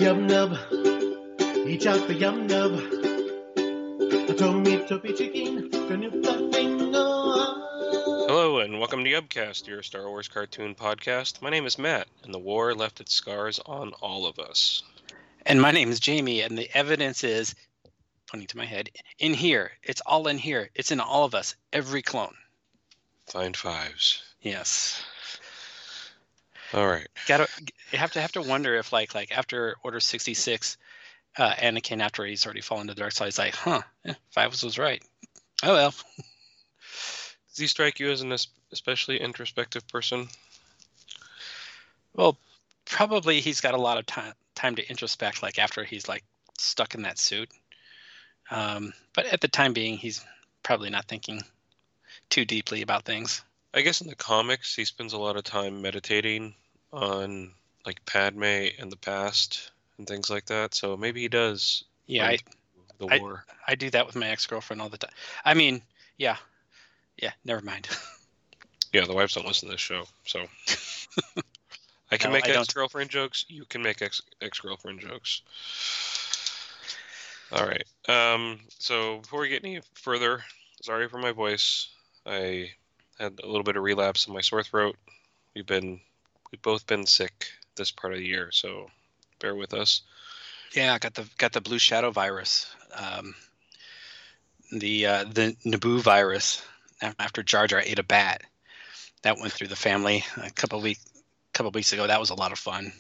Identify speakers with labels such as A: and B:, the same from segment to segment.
A: Yum nub, each out the yum nub. A toppy chicken,
B: Hello and welcome to Yubcast, your Star Wars cartoon podcast. My name is Matt, and the war left its scars on all of us.
C: And my name is Jamie, and the evidence is, pointing to my head, in here. It's all in here. It's in all of us, every clone.
B: Find fives.
C: Yes.
B: All right.
C: You have to wonder if like after Order 66, Anakin, after he's already fallen to the dark side, is like, Fives was right. Oh well.
B: Does he strike you as an especially introspective person?
C: Well, probably he's got a lot of time to introspect, like after he's like stuck in that suit. But at the time being, he's probably not thinking too deeply about things.
B: I guess in the comics, he spends a lot of time meditating on like Padme and the past and things like that. So maybe he does.
C: Yeah,
B: the war.
C: I do that with my ex-girlfriend all the time. I mean, yeah, never mind.
B: Yeah, the wives don't listen to this show, so I can make ex-girlfriend jokes. You can make ex-girlfriend jokes. All right. So before we get any further, sorry for my voice. I had a little bit of relapse in my sore throat. We've both been sick this part of the year, so bear with us.
C: Yeah, I got the Blue Shadow virus, the Naboo virus. After Jar Jar ate a bat, that went through the family a couple weeks ago. That was a lot of fun.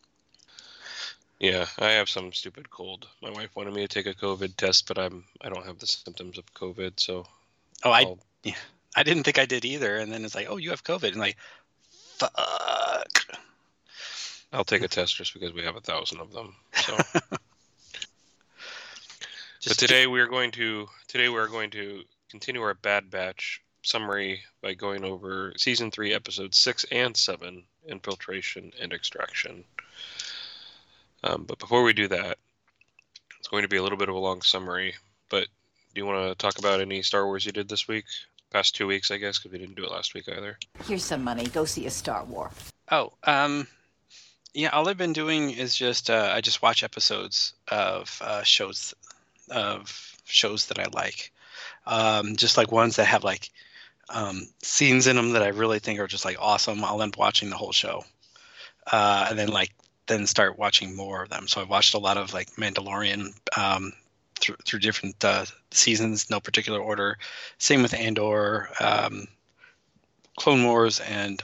B: Yeah, I have some stupid cold. My wife wanted me to take a COVID test, but I don't have the symptoms of COVID, so.
C: I didn't think I did either, and then it's like, oh, you have COVID, and like, fuck.
B: I'll take a test just because we have 1,000 of them. So. But today we are going to continue our Bad Batch summary by going over Season 3, Episodes 6 and 7, Infiltration and Extraction. But before we do that, it's going to be a little bit of a long summary, but do you want to talk about any Star Wars you did this week? Past 2 weeks, I guess, because we didn't do it last week either.
D: Here's some money. Go see a Star Wars.
C: Oh, yeah, all I've been doing is just I just watch episodes of shows that I like. Just like ones that have like scenes in them that I really think are just like awesome. I'll end up watching the whole show, and then start watching more of them. So I've watched a lot of like Mandalorian through different seasons, no particular order. Same with Andor, Clone Wars, and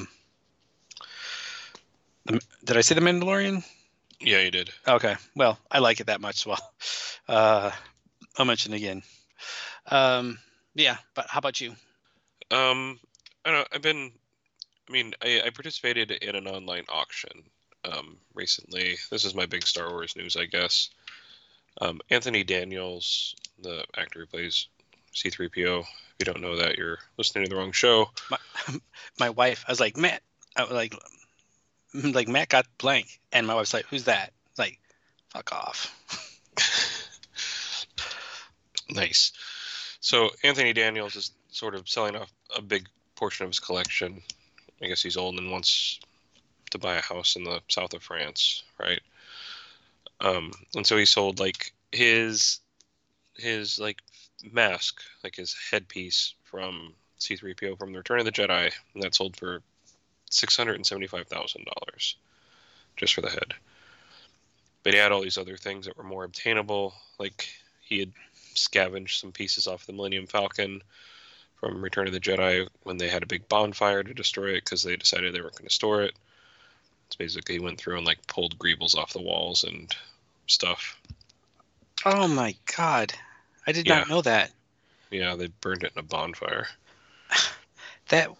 C: did I say the Mandalorian?
B: Yeah, you did.
C: Okay, well, I like it that much. Well, I'll mention it again. Yeah, but how about you?
B: I don't know. I participated in an online auction recently. This is my big Star Wars news, I guess. Anthony Daniels, the actor who plays C-3PO. If you don't know that, you're listening to the wrong show.
C: My wife, I was like, Matt, Matt got blank, and my wife's like, who's that? Like, fuck off.
B: Nice. So Anthony Daniels is sort of selling off a big portion of his collection. I guess he's old and wants to buy a house in the south of France, right? And so he sold like his like mask, like his headpiece from C-3PO from the Return of the Jedi, and that sold for $675,000 just for the head. But he had all these other things that were more obtainable, like he had scavenged some pieces off the Millennium Falcon from Return of the Jedi when they had a big bonfire to destroy it because they decided they weren't going to store it. It's basically he went through and like pulled greebles off the walls and stuff.
C: Oh my god. I did not know that.
B: Yeah, they burned it in a bonfire.
C: The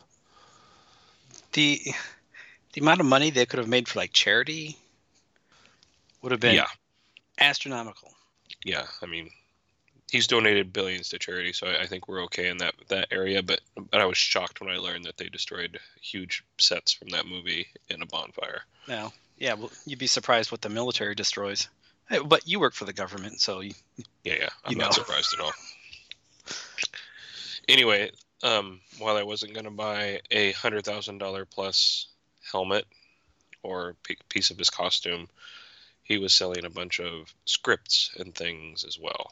C: amount of money they could have made for like charity would have been astronomical.
B: Yeah, I mean, he's donated billions to charity, so I think we're okay in that area. But I was shocked when I learned that they destroyed huge sets from that movie in a bonfire.
C: No, yeah, well, you'd be surprised what the military destroys. But you work for the government, so you.
B: Yeah, I'm not surprised at all. Anyway, while I wasn't going to buy a $100,000 plus helmet or piece of his costume, he was selling a bunch of scripts and things as well.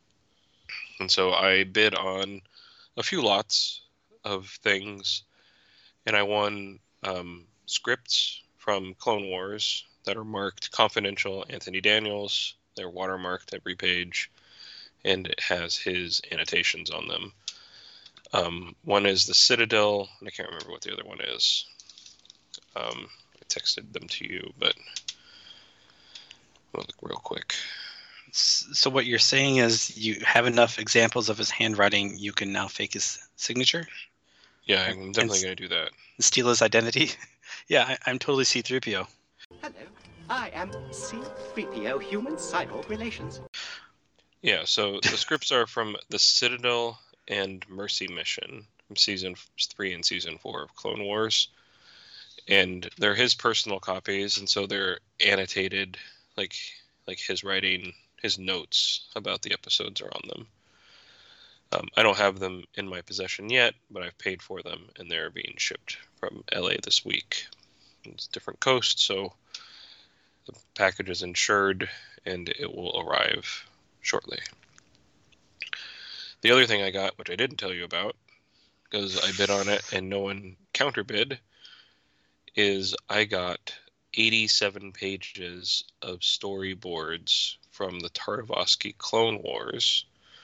B: And so I bid on a few lots of things, and I won scripts from Clone Wars that are marked confidential Anthony Daniels. They're watermarked every page, and it has his annotations on them. One is the Citadel, and I can't remember what the other one is. I texted them to you, but I'll look real quick.
C: So what you're saying is you have enough examples of his handwriting, you can now fake his signature?
B: Yeah, I'm definitely going to do that.
C: Steal his identity? Yeah, I'm totally C-3PO.
E: Hello, I am C-3PO, Human Cyborg Relations.
B: Yeah, so the scripts are from the Citadel and Mercy Mission from Season 3 and Season 4 of Clone Wars. And they're his personal copies, and so they're annotated, like his writing, his notes about the episodes are on them. I don't have them in my possession yet, but I've paid for them, and they're being shipped from LA this week. It's a different coast, so the package is insured, and it will arrive shortly. The other thing I got, which I didn't tell you about, because I bid on it and no one counterbid, is I got 87 pages of storyboards from the Tartakovsky Clone Wars,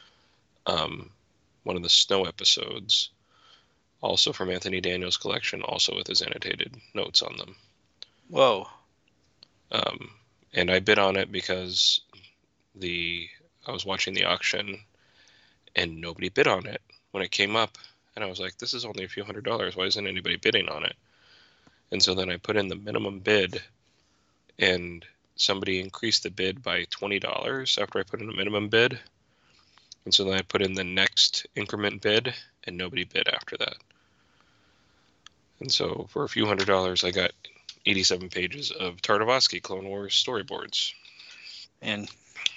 B: one of the snow episodes, also from Anthony Daniels' collection, also with his annotated notes on them.
C: Whoa.
B: And I bid on it because I was watching the auction and nobody bid on it when it came up. And I was like, this is only a few $100s. Why isn't anybody bidding on it? And so then I put in the minimum bid, and somebody increased the bid by $20 after I put in a minimum bid. And so then I put in the next increment bid, and nobody bid after that. And so for a few $100s, I got 87 pages of Tartakovsky Clone Wars storyboards.
C: And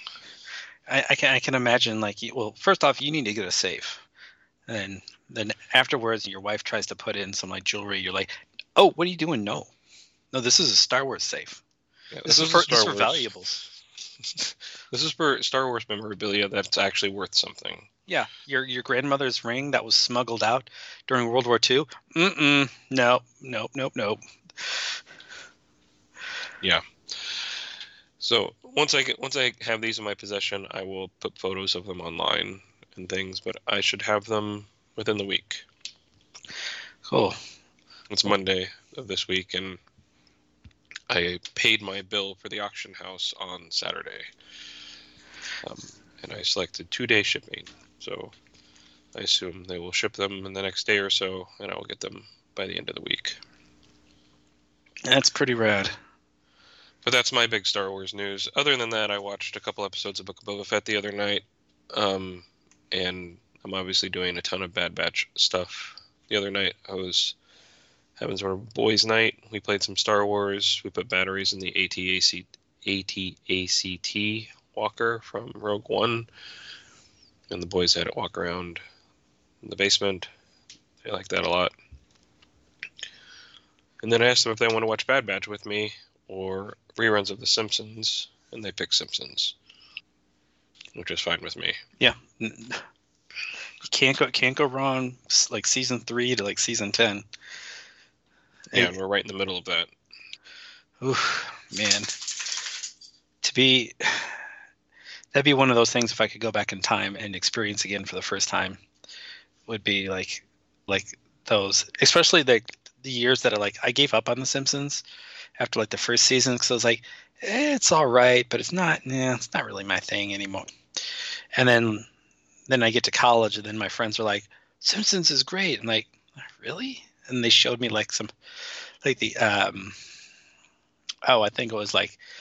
C: I can imagine, like, well, first off, you need to get a safe. And then afterwards, your wife tries to put in some, like, jewelry. You're like, oh, what are you doing? No, this is a Star Wars safe.
B: Yeah,
C: this is for valuables.
B: This is for Star Wars memorabilia that's actually worth something.
C: Yeah, your grandmother's ring that was smuggled out during World War II. Nope.
B: Yeah. So once I have these in my possession, I will put photos of them online and things, but I should have them within the week.
C: Cool.
B: It's Monday of this week, and I paid my bill for the auction house on Saturday. And I selected 2-day shipping. So I assume they will ship them in the next day or so, and I will get them by the end of the week.
C: That's pretty rad.
B: But that's my big Star Wars news. Other than that, I watched a couple episodes of Book of Boba Fett the other night. And I'm obviously doing a ton of Bad Batch stuff. The other night, I was having sort of boys' night. We played some Star Wars. We put batteries in the AT-ACT walker from Rogue One. And the boys had it walk around in the basement. They liked that a lot. And then I asked them if they want to watch Bad Batch with me or reruns of The Simpsons, and they picked Simpsons, which is fine with me.
C: Yeah, you can't go wrong. Like season 3 to like season 10.
B: Yeah, and we're right in the middle of that.
C: Oof, man, that'd be one of those things. If I could go back in time and experience again for the first time, would be like those, especially the years that are like I gave up on The Simpsons after like the first season because I was like, it's all right, but it's not really my thing anymore. And then I get to college, and then my friends are like, Simpsons is great. I'm like, really? And they showed me like some, like the I think it was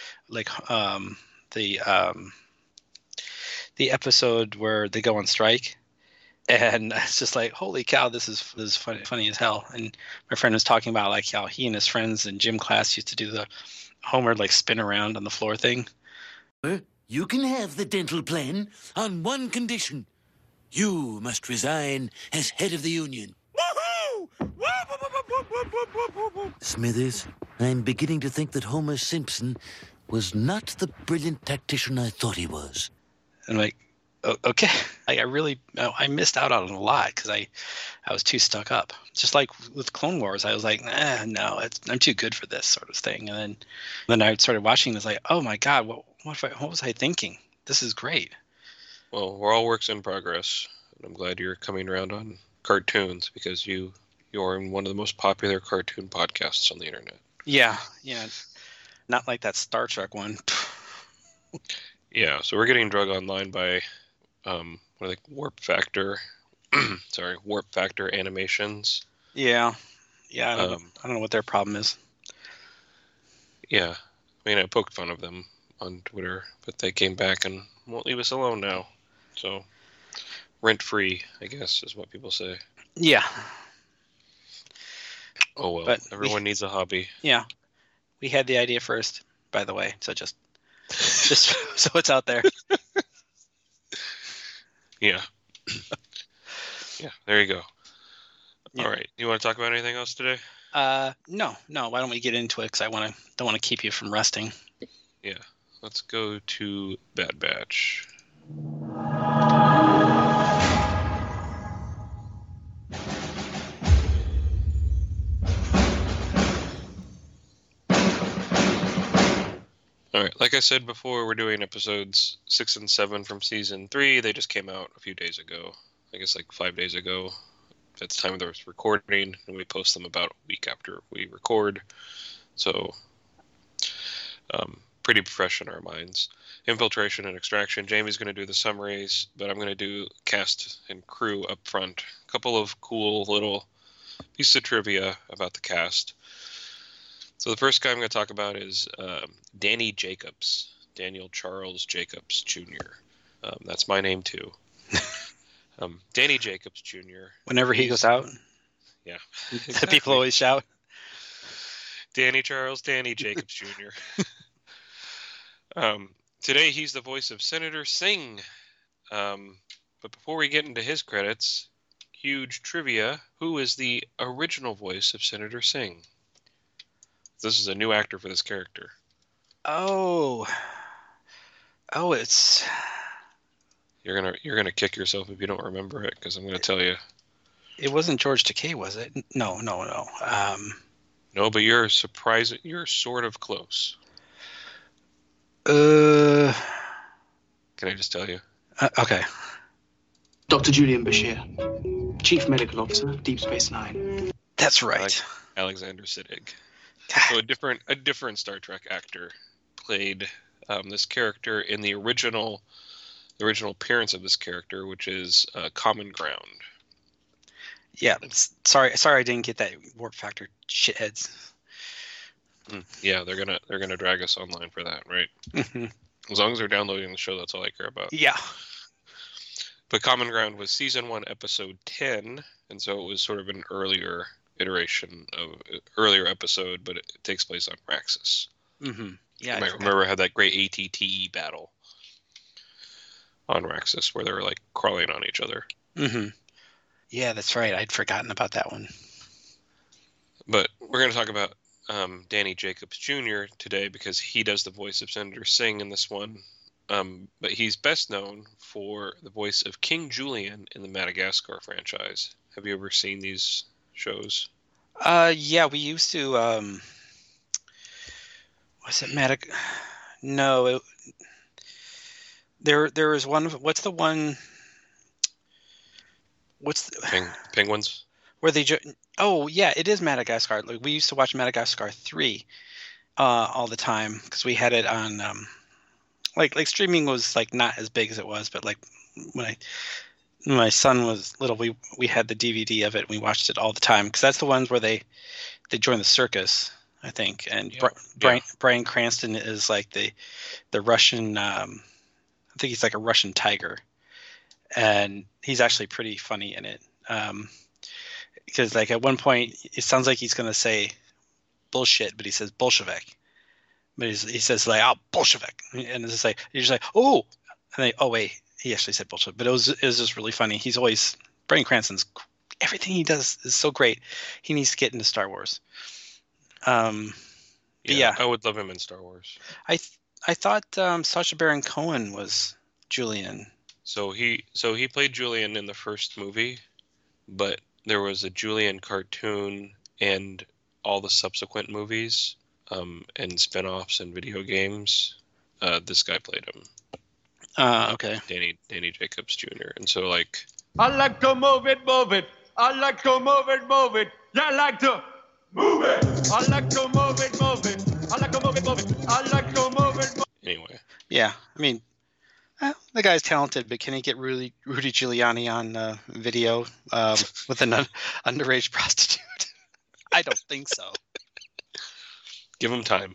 C: the episode where they go on strike. And it's just like, holy cow, this is funny as hell. And my friend was talking about like how he and his friends in gym class used to do the Homer like spin around on the floor thing.
F: You can have the dental plan on one condition. You must resign as head of the union. Smithers, I'm beginning to think that Homer Simpson was not the brilliant tactician I thought he was.
C: And I'm like, okay. I missed out on a lot because I was too stuck up. Just like with Clone Wars, I was like, no, I'm too good for this sort of thing. And then I started watching. And it's like, oh my god, what was I thinking? This is great.
B: Well, we're all works in progress, and I'm glad you're coming around on cartoons because you're in one of the most popular cartoon podcasts on the internet.
C: Yeah. Not like that Star Trek one.
B: Yeah, so we're getting drug online by Warp Factor. Warp Factor Animations.
C: Yeah. I don't know what their problem is.
B: Yeah, I mean, I poked fun of them on Twitter, but they came back and won't leave us alone now. So, rent free, I guess, is what people say.
C: Yeah.
B: Oh well,
C: But
B: everyone needs a hobby.
C: Yeah. We had the idea first, by the way, so just so it's out there.
B: Yeah. Yeah, there you go.
C: Yeah.
B: All right. You want to talk about anything else today?
C: No. Why don't we get into it? Because don't want to keep you from resting.
B: Yeah. Let's go to Bad Batch. All right. Like I said before, we're doing episodes 6 and 7 from season 3. They just came out a few days ago. I guess like 5 days ago. At the time of the recording, and we post them about a week after we record. So, pretty fresh in our minds. Infiltration and Extraction. Jamie's going to do the summaries, but I'm going to do cast and crew up front. A couple of cool little pieces of trivia about the cast. So the first guy I'm going to talk about is Danny Jacobs, Daniel Charles Jacobs Jr. That's my name too. Danny Jacobs Jr.
C: Whenever he goes out,
B: yeah,
C: the people always shout.
B: Danny Jacobs Jr. Today he's the voice of Senator Singh. But before we get into his credits, huge trivia: who is the original voice of Senator Singh? This is a new actor for this character.
C: Oh, it's.
B: You're gonna kick yourself if you don't remember it, because I'm gonna tell you.
C: It wasn't George Takei, was it? No.
B: No, but you're surprising. You're sort of close.
C: Can
B: I just tell you?
C: Okay.
G: Dr. Julian Bashir, Chief Medical Officer, Deep Space Nine.
C: That's right.
B: Alexander Siddig. So a different Star Trek actor played this character in the original appearance of this character, which is Common Ground.
C: Yeah, sorry I didn't get that Warp Factor shitheads.
B: Yeah, they're gonna drag us online for that, right?
C: Mm-hmm.
B: As long as they're downloading the show, that's all I care about.
C: Yeah.
B: But Common Ground was season 1, episode 10, and so it was sort of an earlier episode, but it takes place on Raxus.
C: Mm-hmm. Yeah,
B: you might remember how that great ATT battle on Raxus where they were like crawling on each other.
C: Mm-hmm. Yeah, that's right. I'd forgotten about that one.
B: But we're going to talk about Danny Jacobs Jr. today because he does the voice of Senator Singh in this one. But he's best known for the voice of King Julian in the Madagascar franchise. Have you ever seen these shows?
C: Yeah, we used to. Was it Madagascar? No, there was one. What's the one? What's the,
B: Penguins?
C: Where they? Oh yeah, it is Madagascar. Like, we used to watch Madagascar 3 all the time because we had it on. Like streaming was like not as big as it was, but like when my son was little, we had the DVD of it and we watched it all the time because that's the ones where they join the circus, I think, and Bryan Cranston is like the Russian. I think he's like a Russian tiger, and he's actually pretty funny in it. Because like at one point it sounds like he's gonna say bullshit, but he says Bolshevik. But he says like, oh, Bolshevik, and it's just like you're just like, oh, and they, oh wait, he actually said Bolshevik. But it was just really funny. He's always Bryan Cranston's, everything he does is so great. He needs to get into Star Wars. Yeah,
B: I would love him in Star Wars.
C: I thought Sacha Baron Cohen was Julian.
B: So he played Julian in the first movie, but there was a Julian cartoon and all the subsequent movies, and spin-offs and video games. This guy played him.
C: Okay.
B: Danny Jacobs Jr. And so like,
H: I like to move it, move it. I like to move it, move it. Yeah, I like to move it. I like to move it, move it. I like to move it, move it. I like to move it, move it.
B: anyway,
C: Yeah, I mean, the guy's talented, but can he get Rudy Giuliani on video with an underage prostitute? I don't think so.
B: give him time.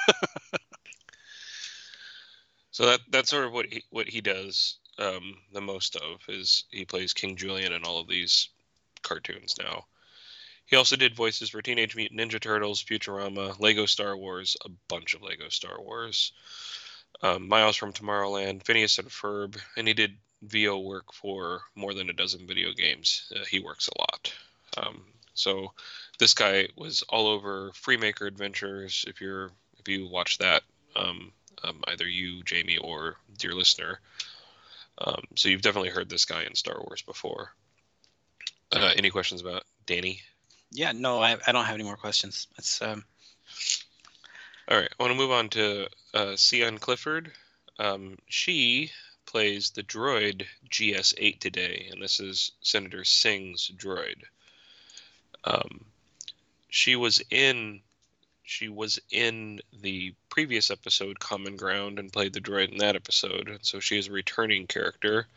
B: So that's sort of what he does the most of, is he plays King Julian in all of these cartoons now. He also did voices for Teenage Mutant Ninja Turtles, Futurama, Lego Star Wars, a bunch of Lego Star Wars, Miles from Tomorrowland, Phineas and Ferb, and he did VO work for more than a dozen video games. He works a lot. So this guy was all over Freemaker Adventures. If you watch that, either you, Jamie, or dear listener. So you've definitely heard this guy in Star Wars before. Any questions about Danny?
C: Yeah, no, I don't have any more questions. It's
B: All right, I want to move on to Sian Clifford. She plays the droid GS8 today, and this is Senator Singh's droid. She was in the previous episode Common Ground and played the droid in that episode, and so she is a returning character.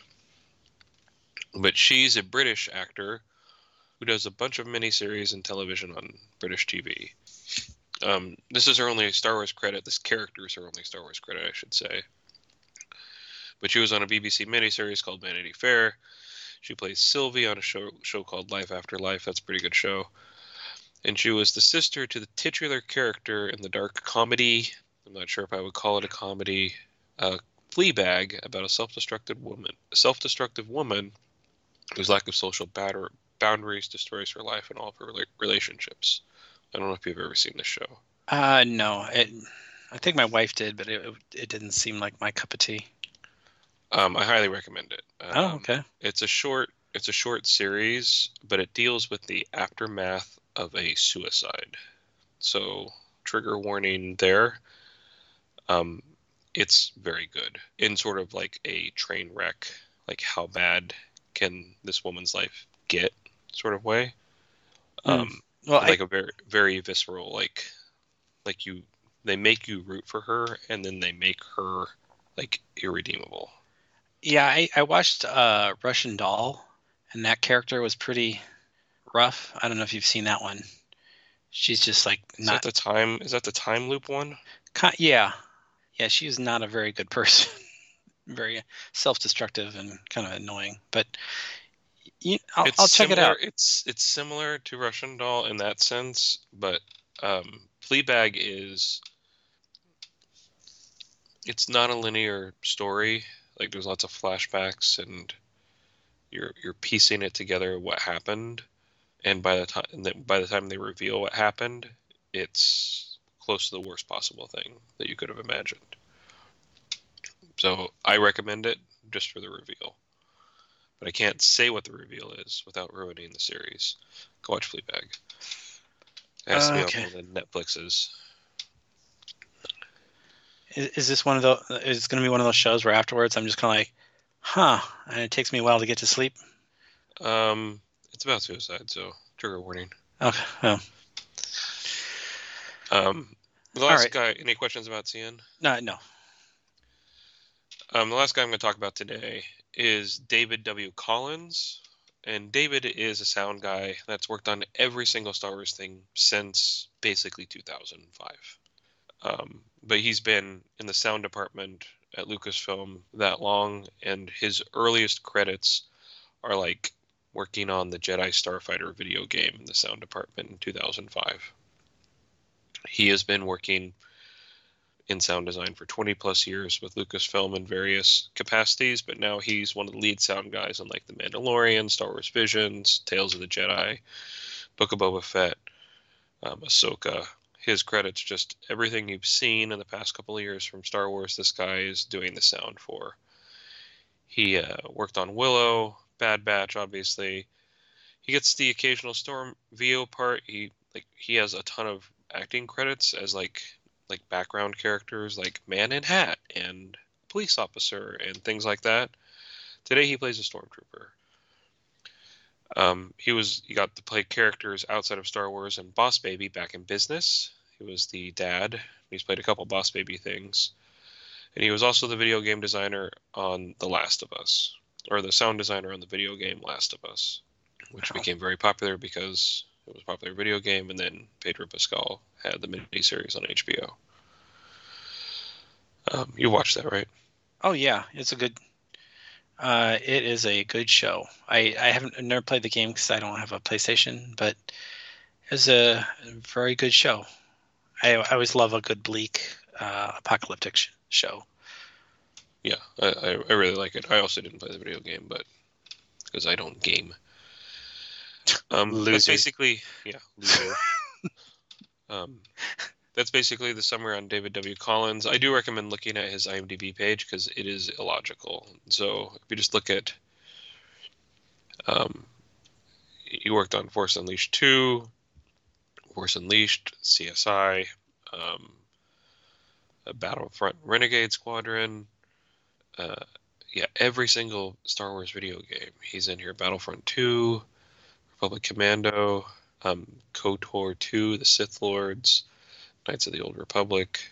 B: But she's a British actor who does a bunch of miniseries and television on British TV. This is her only Star Wars credit. This character is her only Star Wars credit, I should say. But she was on a BBC miniseries called Vanity Fair. She plays Sylvie on a show called Life After Life. That's a pretty good show. And she was the sister to the titular character in the dark comedy, I'm not sure if I would call it a comedy, Fleabag, about a self-destructive woman whose lack of social boundaries destroys her life and all of her relationships. I don't know if you've ever seen this show.
C: No. I think my wife did, but it didn't seem like my cup of tea.
B: I highly recommend it.
C: Okay.
B: It's a short series, but it deals with the aftermath of a suicide. So, trigger warning there. It's very good in sort of like a train wreck, like how bad can this woman's life get sort of way.
C: Well,
B: like a very, very visceral, like they make you root for her, and then they make her like irredeemable.
C: Yeah, I watched Russian Doll, and that character was pretty rough. I don't know if you've seen that one. She's just like not.
B: Is that the time loop one?
C: Yeah, she's not a very good person. Very self-destructive and kind of annoying. But I'll check it out.
B: It's similar to Russian Doll in that sense, but Fleabag it's not a linear story. Like there's lots of flashbacks, and you're piecing it together what happened, and by the time they reveal what happened, it's close to the worst possible thing that you could have imagined. So I recommend it just for the reveal, but I can't say what the reveal is without ruining the series. Go watch Fleabag. It has to be on one of the Netflixes.
C: Is this one of those? Is it going to be one of those shows where afterwards I'm just kind of like, huh? And it takes me a while to get to sleep.
B: It's about suicide, so trigger warning.
C: Okay. Oh.
B: The last guy. Any questions about CN?
C: No.
B: The last guy I'm going to talk about today is David W. Collins, and David is a sound guy that's worked on every single Star Wars thing since basically 2005. But he's been in the sound department at Lucasfilm that long, and his earliest credits are like working on the Jedi Starfighter video game in the sound department in 2005. He has been working in sound design for 20 plus years with Lucasfilm in various capacities, but now he's one of the lead sound guys on like The Mandalorian, Star Wars Visions, Tales of the Jedi, Book of Boba Fett, Ahsoka, his credits, just everything you've seen in the past couple of years from Star Wars, this guy is doing the sound for. He worked on Willow, Bad Batch, obviously. He gets the occasional Storm VO part. He has a ton of acting credits as like background characters, like Man in Hat and Police Officer and things like that. Today he plays a Stormtrooper. He got to play characters outside of Star Wars and Boss Baby back in Business. He was the dad. He's played a couple Boss Baby things. And he was also the video game designer on The Last of Us, or the sound designer on the video game Last of Us, which became very popular because it was a popular video game, and then Pedro Pascal had the miniseries on HBO. You watched that, right?
C: Oh yeah, it's a good. It is a good show. I've never played the game because I don't have a PlayStation, but it's a very good show. I always love a good bleak apocalyptic show.
B: Yeah, I really like it. I also didn't play the video game, but because I don't game. That's basically loser. That's basically the summary on David W. Collins. I do recommend looking at his IMDb page because it is illogical. So if you just look at, he worked on Force Unleashed 2, Force Unleashed, CSI, Battlefront Renegade Squadron. Every single Star Wars video game. He's in here. Battlefront 2, Republic Commando, KOTOR 2, The Sith Lords, Knights of the Old Republic.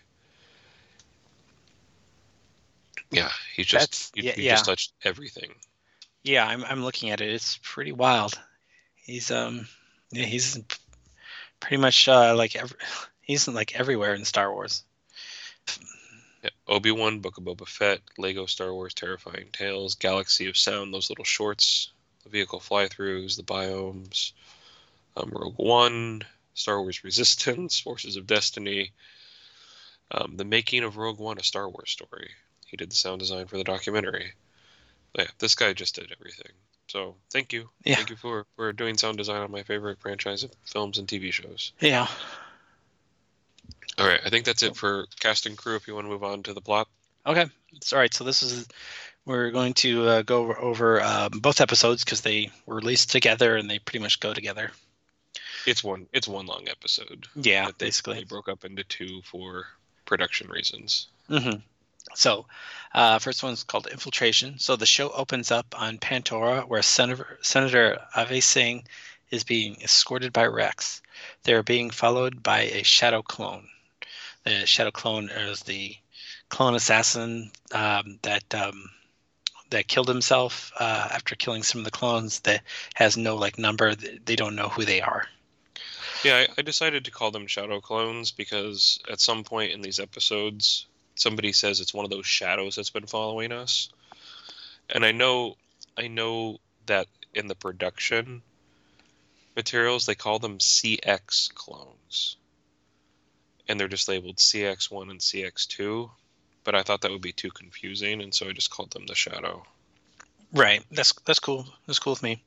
B: Yeah, he just touched everything.
C: Yeah, I'm looking at it. It's pretty wild. He's he's pretty much he's like everywhere in Star Wars.
B: Yeah, Obi-Wan, Book of Boba Fett, Lego Star Wars Terrifying Tales, Galaxy of Sound, those little shorts, the vehicle fly-throughs, the biomes, Rogue One, Star Wars Resistance, Forces of Destiny, the making of Rogue One, a Star Wars story. He did the sound design for the documentary. Yeah, this guy just did everything. So thank you.
C: Yeah.
B: Thank you for doing sound design on my favorite franchise of films and TV shows.
C: Yeah.
B: All right, I think that's it for cast and crew if you want to move on to the plot.
C: Okay. It's all right. So we're going to go over both episodes because they were released together and they pretty much go together.
B: It's one long episode.
C: Yeah,
B: They
C: basically.
B: broke up into two for production reasons.
C: Mm-hmm. So, first one's called Infiltration. So the show opens up on Pandora, where Senator Ave Singh is being escorted by Rex. They are being followed by a shadow clone. The shadow clone is the clone assassin that killed himself after killing some of the clones. That has no number. They don't know who they are.
B: Yeah, I decided to call them shadow clones because at some point in these episodes, somebody says it's one of those shadows that's been following us. And I know that in the production materials, they call them CX clones. And they're just labeled CX1 and CX2. But I thought that would be too confusing, and so I just called them the shadow.
C: Right. That's cool. That's cool with me.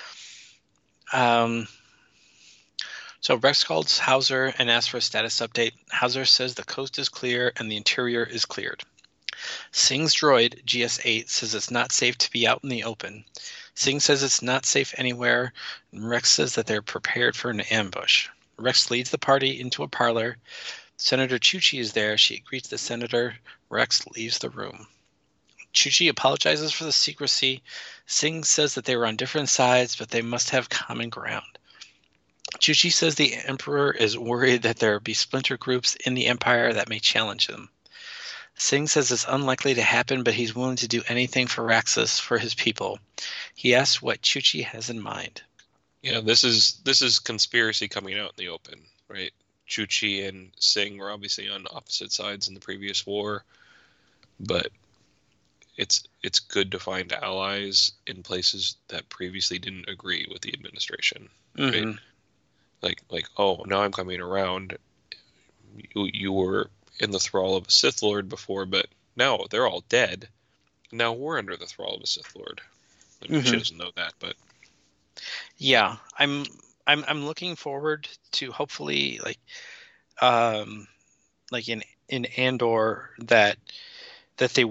C: So Rex calls Hauser and asks for a status update. Hauser says the coast is clear and the interior is cleared. Singh's droid, GS-8, says it's not safe to be out in the open. Singh says it's not safe anywhere, and Rex says that they're prepared for an ambush. Rex leads the party into a parlor. Senator Chuchi is there. She greets the senator. Rex leaves the room. Chuchi apologizes for the secrecy. Singh says that they were on different sides, but they must have common ground. Chuchi says the Emperor is worried that there will be splinter groups in the Empire that may challenge them. Singh says it's unlikely to happen, but he's willing to do anything for Raxus, for his people. He asks what Chuchi has in mind.
B: Yeah, this is conspiracy coming out in the open, right? Chuchi and Singh were obviously on opposite sides in the previous war, but it's good to find allies in places that previously didn't agree with the administration, right?
C: Mm-hmm.
B: Like, oh, now I'm coming around. You were in the thrall of a Sith Lord before, but now they're all dead. Now we're under the thrall of a Sith Lord. She doesn't know that, but
C: yeah, I'm looking forward to hopefully like in Andor that they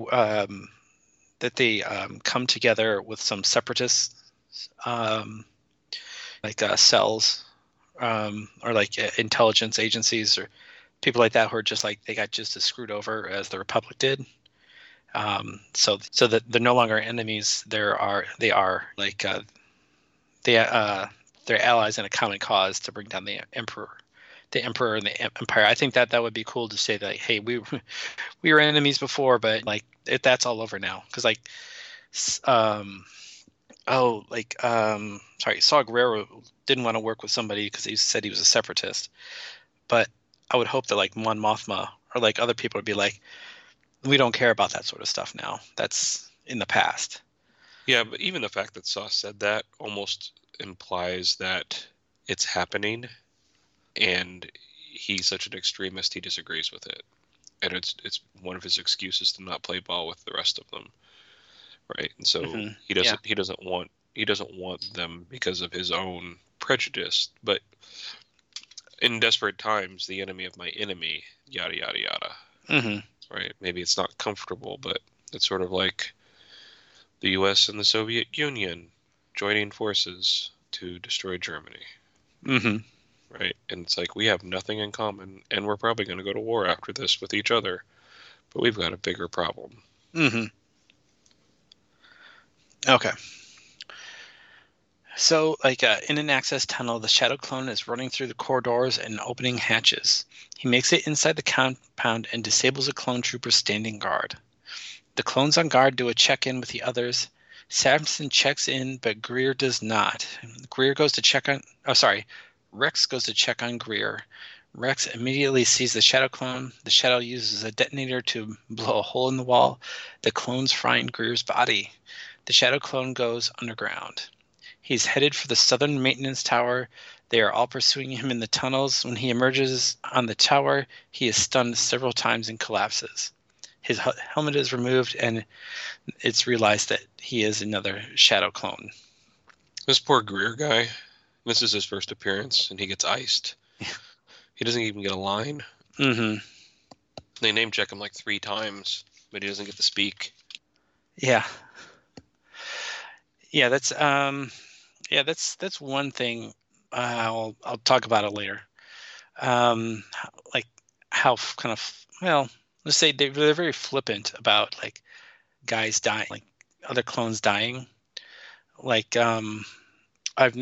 C: come together with some separatists, like cells, or like intelligence agencies or people like that who are just like they got just as screwed over as the Republic did. So that they're no longer enemies. They are like they're allies in a common cause to bring down the Emperor and the Empire. I think that would be cool to say that, hey, we were enemies before, but like that's all over now. Because like, sorry, Saw Gerrera didn't want to work with somebody because he said he was a separatist. But I would hope that like Mon Mothma or like other people would be like, we don't care about that sort of stuff now. That's in the past.
B: Yeah, but even the fact that Saw said that almost implies that it's happening, and he's such an extremist he disagrees with it, and it's one of his excuses to not play ball with the rest of them, right? And so he doesn't want them because of his own prejudice. But in desperate times, the enemy of my enemy, yada yada yada. Right? Maybe it's not comfortable, but it's sort of like the U.S. and the Soviet Union joining forces to destroy Germany. Right? And it's like, we have nothing in common, and we're probably going to go to war after this with each other, but we've got a bigger problem.
C: Okay. So, like, in an access tunnel, the Shadow Clone is running through the corridors and opening hatches. He makes it inside the compound and disables a clone trooper standing guard. The clones on guard do a check-in with the others. Samson checks in, but Greer does not. Rex goes to check on Greer. Rex immediately sees the Shadow Clone. The Shadow uses a detonator to blow a hole in the wall. The clones find Greer's body. The Shadow Clone goes underground. He's headed for the southern maintenance tower. They are all pursuing him in the tunnels. When he emerges on the tower, he is stunned several times and collapses. His helmet is removed, and it's realized that he is another Shadow Clone.
B: This poor Greer guy, this is his first appearance, and he gets iced. He doesn't even get a line. They name check him like 3 times, but he doesn't get to speak.
C: Yeah. Yeah, that's one thing. I'll talk about it later. Like how kind of, well, let's say they're very flippant about like guys dying, like other clones dying. Like I was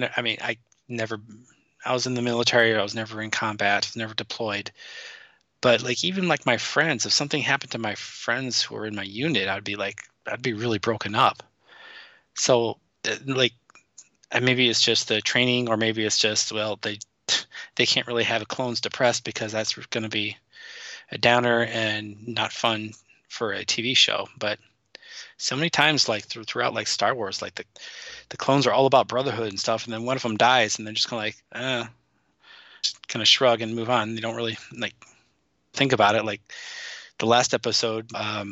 C: in the military. I was never in combat. Never deployed. But like even like my friends, if something happened to my friends who were in my unit, I'd be really broken up. So like, and maybe it's just the training, or maybe it's just, well, they can't really have clones depressed because that's going to be a downer and not fun for a TV show. But so many times, like throughout like Star Wars, like the clones are all about brotherhood and stuff, and then one of them dies, and they're just kind of like, just kind of shrug and move on. They don't really like think about it. Like the last episode,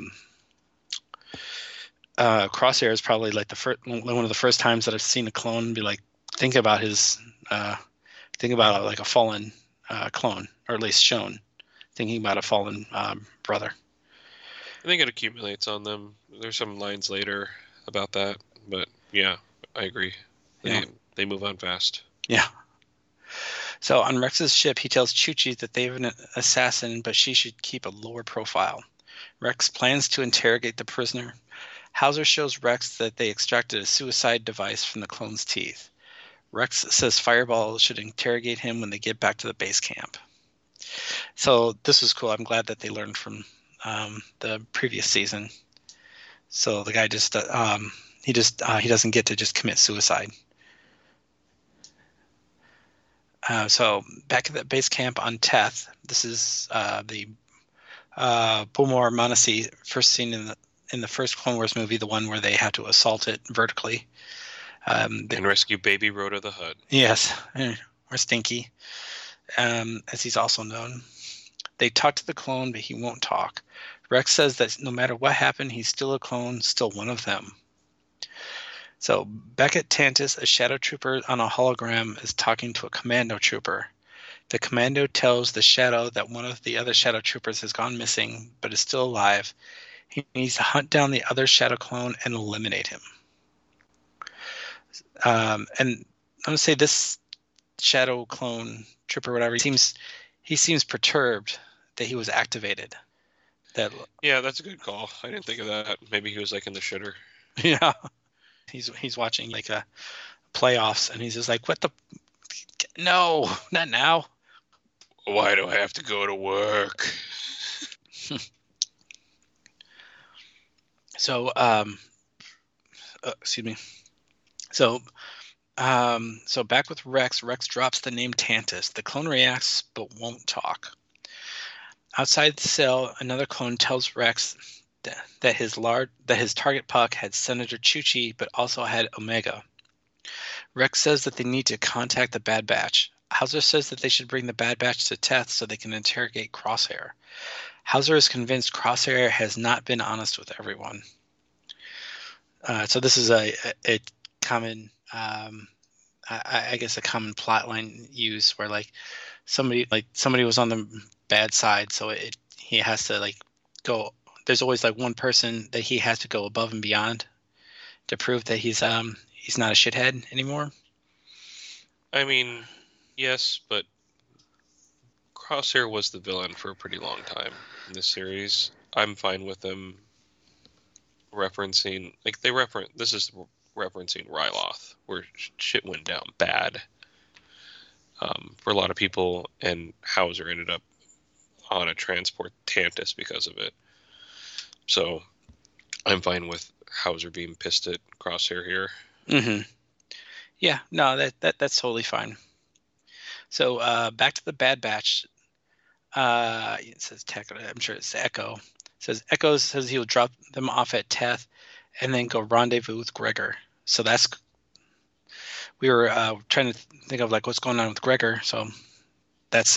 C: Crosshair is probably like one of the first times that I've seen a clone be like think about like a fallen clone, or at least shown thinking about a fallen brother.
B: I think it accumulates on them. There's some lines later about that, but yeah, I agree. They move on fast. Yeah.
C: So on Rex's ship, he tells Chuchi that they have an assassin, but she should keep a lower profile. Rex plans to interrogate the prisoner. Hauser shows Rex that they extracted a suicide device from the clone's teeth. Rex says Fireball should interrogate him when they get back to the base camp. So this was cool. I'm glad that they learned from the previous season. So the guy just he doesn't get to just commit suicide. So back at the base camp on Teth, this is the Bumor Manasi first seen in the first Clone Wars movie, the one where they had to assault it vertically.
B: And rescue Baby Rhoda the Hutt.
C: Yes, or Stinky, as he's also known. They talk to the clone, but he won't talk. Rex says that no matter what happened, he's still a clone, still one of them. So back at Tantus, a shadow trooper on a hologram is talking to a commando trooper. The commando tells the Shadow that one of the other Shadow Troopers has gone missing, but is still alive. He needs to hunt down the other Shadow clone and eliminate him. And I'm going to say this Shadow clone trooper, whatever, he seems perturbed that he was activated.
B: Yeah, that's a good call. I didn't think of that. Maybe he was like in the shitter.
C: Yeah. He's watching like a playoffs, and he's just like, what the? No, not now.
B: Why do I have to go to work?
C: So, excuse me. So back with Rex. Rex drops the name Tantus. The clone reacts but won't talk. Outside the cell, another clone tells Rex that his target Puck had Senator Chuchi, but also had Omega. Rex says that they need to contact the Bad Batch. Hauser says that they should bring the Bad Batch to Teth so they can interrogate Crosshair. Hauser is convinced Crosshair has not been honest with everyone. So this is a common, I guess, a common plot line used where somebody was on the bad side, so he has to go. There's always one person that he has to go above and beyond to prove that he's not a shithead anymore.
B: I mean, yes, but Crosshair was the villain for a pretty long time in this series. I'm fine with them referencing, this is referencing Ryloth, where shit went down bad for a lot of people, and Hauser ended up on a transport Tantus because of it. So I'm fine with Hauser being pissed at Crosshair here.
C: Mm-hmm. Yeah, no, that's totally fine. So back to the Bad Batch. It says Tech. I'm sure it's Echo. It says Echo says he'll drop them off at Teth, and then go rendezvous with Gregor. So we were trying to think of what's going on with Gregor. So that's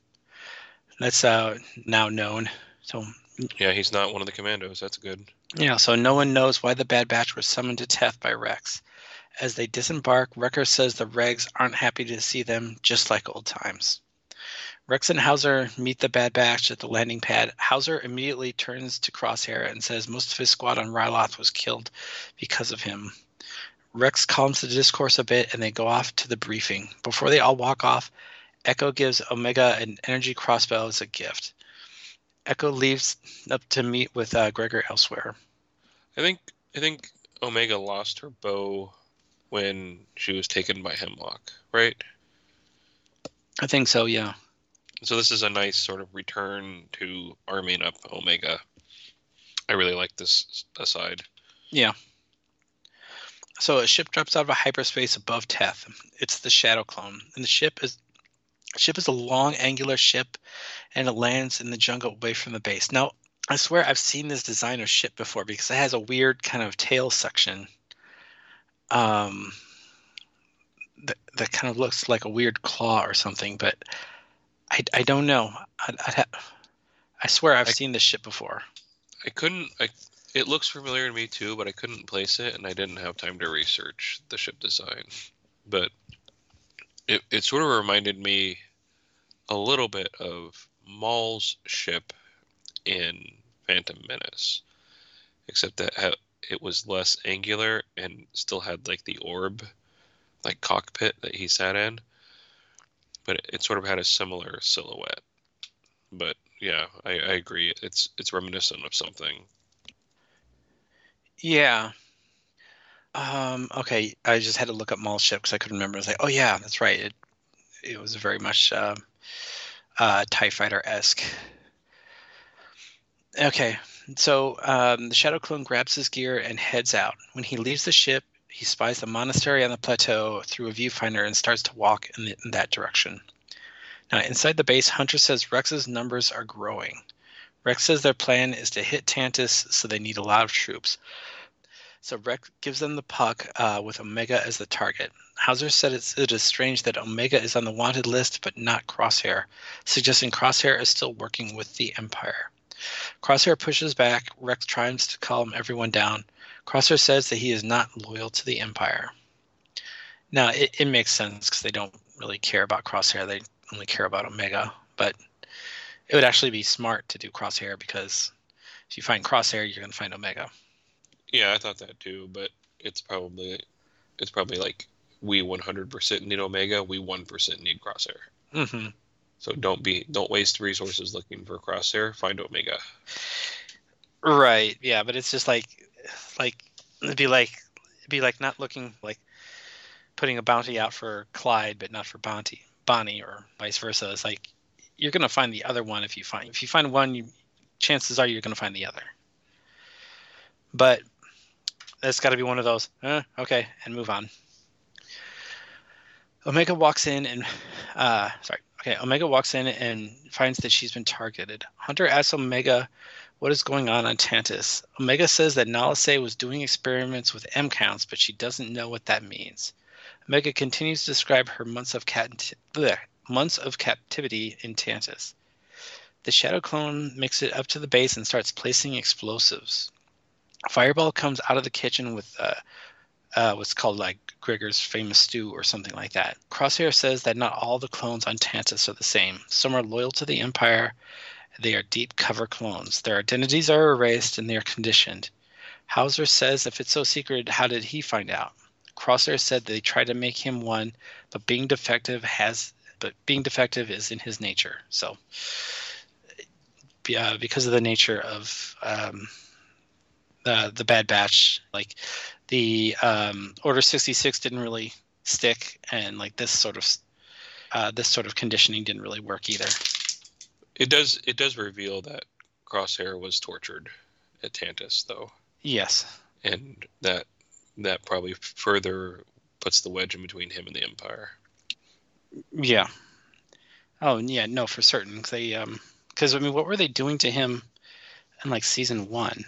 C: now known. So
B: yeah, he's not one of the commandos. That's good.
C: Yeah. So no one knows why the Bad Batch was summoned to Teth by Rex. As they disembark, Wrecker says the Regs aren't happy to see them, just like old times. Rex and Hauser meet the Bad Batch at the landing pad. Hauser immediately turns to Crosshair and says most of his squad on Ryloth was killed because of him. Rex calms the discourse a bit, and they go off to the briefing. Before they all walk off, Echo gives Omega an energy crossbow as a gift. Echo leaves up to meet with Gregor elsewhere.
B: I think Omega lost her bow when she was taken by Hemlock, right?
C: I think so, yeah.
B: So this is a nice sort of return to arming up Omega. I really like this aside.
C: Yeah. So a ship drops out of a hyperspace above Teth. It's the Shadow clone, and the ship is a long, angular ship, and it lands in the jungle away from the base. Now, I swear I've seen this design of ship before because it has a weird kind of tail section. That kind of looks like a weird claw or something, but I don't know. I swear I've seen this ship before.
B: It looks familiar to me too, but I couldn't place it, and I didn't have time to research the ship design. But it sort of reminded me a little bit of Maul's ship in Phantom Menace, except that it was less angular and still had the orb, cockpit that he sat in. But it sort of had a similar silhouette. But yeah, I agree. It's reminiscent of something.
C: Yeah. Okay, I just had to look up Maul's ship because I couldn't remember. I was like, oh yeah, that's right. It was very much TIE Fighter-esque. Okay, so the Shadow clone grabs his gear and heads out. When he leaves the ship, he spies the monastery on the plateau through a viewfinder and starts to walk in that direction. Now, inside the base, Hunter says Rex's numbers are growing. Rex says their plan is to hit Tantus, so they need a lot of troops. So Rex gives them the Puck with Omega as the target. Hauser said it is strange that Omega is on the wanted list, but not Crosshair, suggesting Crosshair is still working with the Empire. Crosshair pushes back. Rex tries to calm everyone down. Crosshair says that he is not loyal to the Empire. Now, it makes sense because they don't really care about Crosshair. only care about Omega, but it would actually be smart to do Crosshair, because if you find Crosshair, you're going to find Omega.
B: Yeah, I thought that too, but it's probably like we 100% need Omega, we 1% need Crosshair.
C: Mm-hmm.
B: So don't waste resources looking for Crosshair. Find Omega.
C: Right. Yeah, but it's just like it'd be like not looking, like putting a bounty out for Clyde, but not for Bonnie, or vice versa. It's like you're going to find the other one if you find one. Chances are you're going to find the other. But it's got to be one of those. Okay, and move on. Omega walks in and finds that she's been targeted. Hunter asks Omega what is going on Tantus. Omega says that Nalase was doing experiments with M counts, but she doesn't know what that means. Omega continues to describe her months of captivity in Tantus. The Shadow Clone makes it up to the base and starts placing explosives. Fireball comes out of the kitchen with what's called like Gregor's famous stew or something like that. Crosshair says that not all the clones on Tantus are the same. Some are loyal to the Empire. They are deep cover clones. Their identities are erased and they are conditioned. Hauser says if it's so secret, how did he find out? Crosshair said they tried to make him one, but being defective is in his nature. So because of the nature of the Bad Batch, like the Order 66 didn't really stick, and like this sort of conditioning didn't really work either.
B: It does reveal that Crosshair was tortured at Tantus, though.
C: Yes. And
B: that probably further puts the wedge in between him and the Empire.
C: Yeah. Oh, yeah, no, for certain. Because I mean, what were they doing to him in like season 1?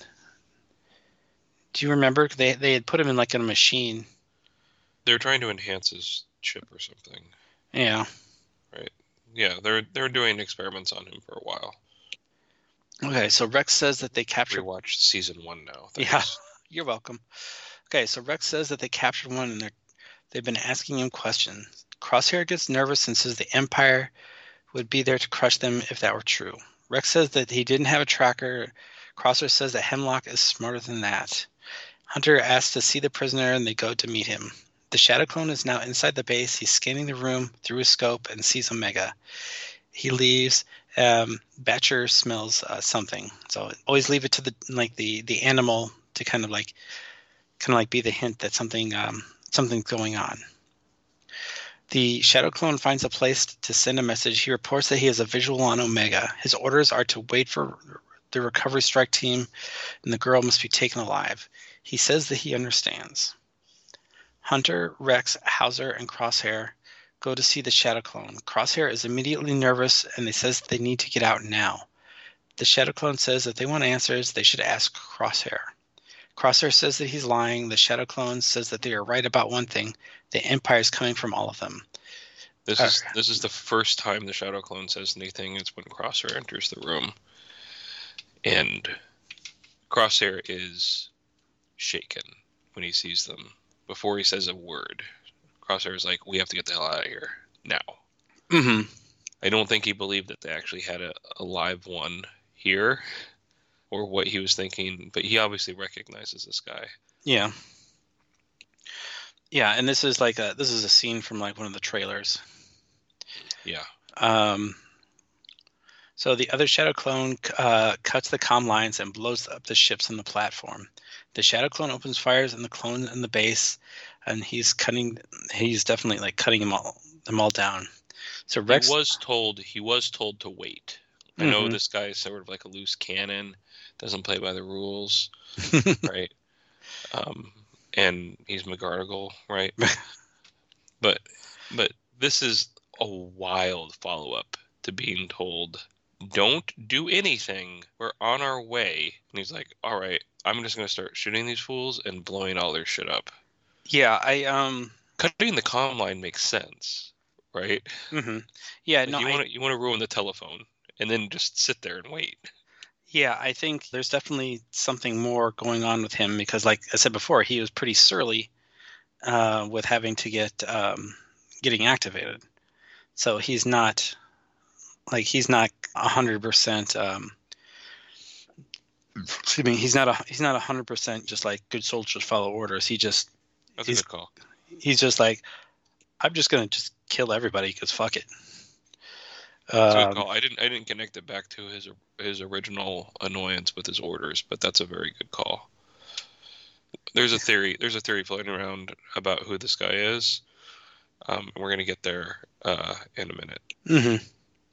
C: Do you remember? They had put him in like a machine.
B: They were trying to enhance his chip or something.
C: Yeah.
B: Right. Yeah, they're doing experiments on him for a while.
C: Okay, so Rex says that they captured.
B: Rewatched season 1 now. Thanks.
C: Yeah, you're welcome. Okay, so Rex says that they captured one, and they've been asking him questions. Crosshair gets nervous and says the Empire would be there to crush them if that were true. Rex says that he didn't have a tracker. Crosshair says that Hemlock is smarter than that. Hunter asks to see the prisoner, and they go to meet him. The Shadow Clone is now inside the base. He's scanning the room through his scope and sees Omega. He leaves. Batcher smells something. So always leave it to the animal to kind of like be the hint that something's going on. The Shadow Clone finds a place to send a message. He reports that he has a visual on Omega. His orders are to wait for the recovery strike team, and the girl must be taken alive. He says that he understands. Hunter, Rex, Hauser, and Crosshair go to see the Shadow Clone. Crosshair is immediately nervous, and they says they need to get out now. The Shadow Clone says that they want answers, they should ask Crosshair. Crosshair says that he's lying. The Shadow Clone says that they are right about one thing: the Empire is coming from all of them.
B: This is the first time the Shadow Clone says anything. It's when Crosshair enters the room, and Crosshair is shaken when he sees them. Before he says a word, Crosshair is like, "We have to get the hell out of here now."
C: Mm-hmm.
B: I don't think he believed that they actually had a live one here, or what he was thinking, but he obviously recognizes this guy.
C: Yeah. Yeah, and this is a scene from like one of the trailers.
B: Yeah.
C: So the other Shadow Clone cuts the comm lines and blows up the ships on the platform. The Shadow Clone opens fires on the clone in the base, and he's definitely like cutting them all down. So Rex
B: he was told to wait. I know this guy is sort of like a loose cannon, doesn't play by the rules, right? And he's McGargle, right? but this is a wild follow-up to being told, don't do anything, we're on our way. And he's like, all right, I'm just going to start shooting these fools and blowing all their shit up.
C: Yeah,
B: cutting the comm line makes sense, right?
C: Mm-hmm. Yeah,
B: like you want to ruin the telephone and then just sit there and wait.
C: Yeah, I think there's definitely something more going on with him because, like I said before, he was pretty surly with having to getting activated. So he's not 100%. Excuse me. He's not 100% just like good soldiers follow orders.
B: That's a good call.
C: He's just like, I'm just gonna just kill everybody because fuck it.
B: That's a good call. I didn't connect it back to his original annoyance with his orders, but that's a very good call. There's a theory floating around about who this guy is. We're gonna get there in a minute.
C: Mm-hmm.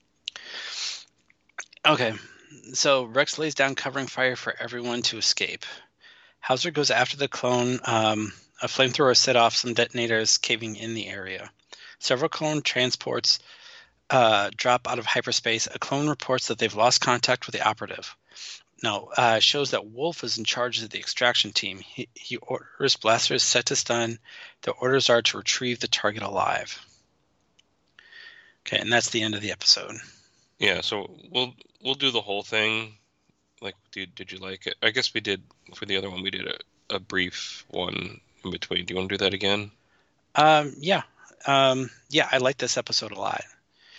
C: Okay, so Rex lays down covering fire for everyone to escape. Hauser goes after the clone. A flamethrower set off some detonators, caving in the area. Several clone transports drop out of hyperspace. A clone reports that they've lost contact with the operative. Now, shows that Wolf is in charge of the extraction team. He orders blasters set to stun. The orders are to retrieve the target alive. Okay, and that's the end of the episode.
B: Yeah, so we'll do the whole thing. Like, did you like it? I guess we did for the other one. We did a brief one in between. Do you want to do that again?
C: Yeah. I like this episode a lot.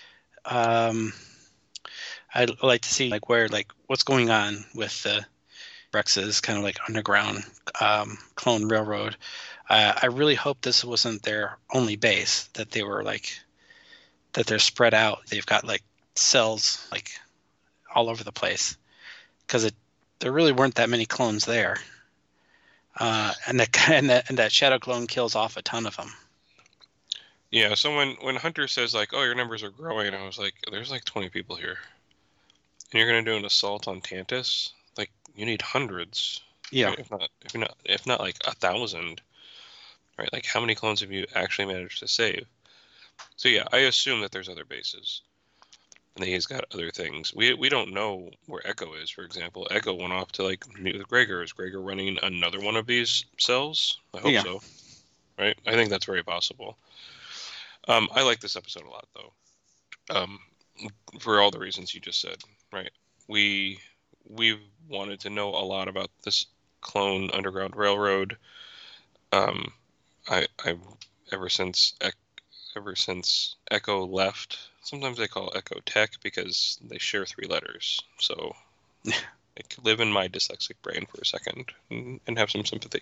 C: I'd like to see what's going on with the Rex's kind of like underground clone railroad. I really hope this wasn't their only base, that they were that they're spread out. They've got like cells like all over the place, because there really weren't that many clones there. And that shadow clone kills off a ton of them.
B: Yeah, so when Hunter says like, "Oh, your numbers are growing," I was like, "There's like 20 people here, and you're gonna do an assault on Tantus? Like, you need hundreds.
C: Yeah,
B: right? If not like 1,000, right? Like, how many clones have you actually managed to save?" So yeah, I assume that there's other bases, and that he's got other things. We don't know where Echo is, for example. Echo went off to like meet with Gregor. Is Gregor running another one of these cells? I hope so. Right? I think that's very possible. I like this episode a lot, though, for all the reasons you just said. Right? We've wanted to know a lot about this clone underground railroad. I ever since Echo left. Sometimes they call Echo Tech because they share 3 letters. So I could live in my dyslexic brain for a second and have some sympathy.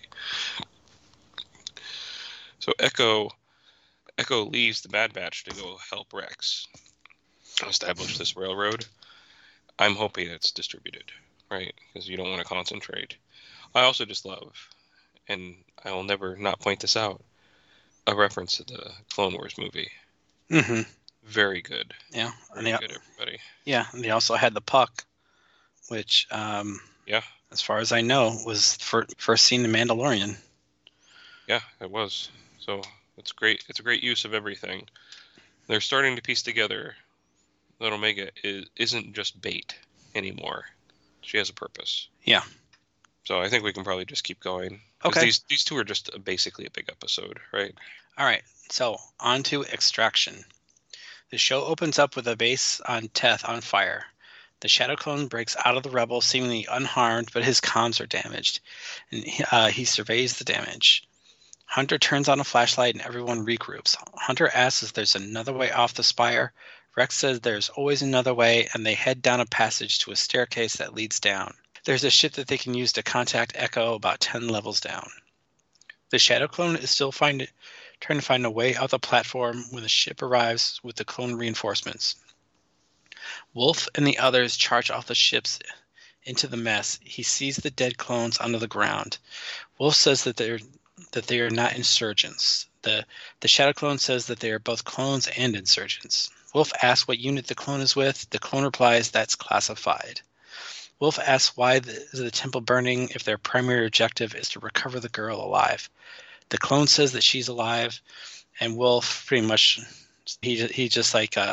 B: So Echo leaves the Bad Batch to go help Rex establish this railroad. I'm hoping it's distributed, right? Because you don't want to concentrate. I also just love, and I will never not point this out, a reference to the Clone Wars movie.
C: Mm-hmm.
B: Very good.
C: Yeah.
B: Very good, everybody.
C: Yeah, and they also had the Puck, which, as far as I know, was first seen in Mandalorian.
B: Yeah, it was. So it's great. It's a great use of everything. They're starting to piece together that Omega isn't just bait anymore. She has a purpose.
C: Yeah.
B: So I think we can probably just keep going.
C: Okay.
B: These two are just basically a big episode, right?
C: All right. So on to Extraction. The show opens up with a base on Teth on fire. The Shadow Clone breaks out of the Rebel seemingly unharmed, but his comms are damaged, and he surveys the damage. Hunter turns on a flashlight and everyone regroups. Hunter asks if there's another way off the spire. Rex says there's always another way, and they head down a passage to a staircase that leads down. There's a ship that they can use to contact Echo about 10 levels down. The Shadow Clone is still trying to find a way out the platform when the ship arrives with the clone reinforcements. Wolf and the others charge off the ships into the mess. He sees the dead clones under the ground. Wolf says that they are not insurgents. The Shadow Clone says that they are both clones and insurgents. Wolf asks what unit the clone is with. The clone replies that's classified. Wolf asks why is the temple burning if their primary objective is to recover the girl alive. The clone says that she's alive, and Wolf pretty much he just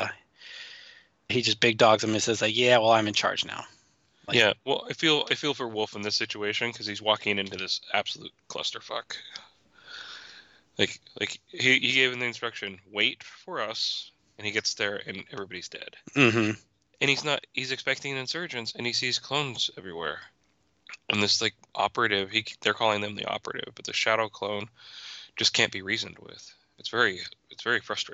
C: big dogs him and says like, yeah, well, I'm in charge now. Like,
B: yeah, well, I feel for Wolf in this situation because he's walking into this absolute clusterfuck. Like he gave him the instruction, wait for us, and he gets there and everybody's dead.
C: Mm-hmm.
B: And he's expecting insurgents, and he sees clones everywhere. And this like operative, they're calling them the operative, but the Shadow Clone just can't be reasoned with. It's very frustrating.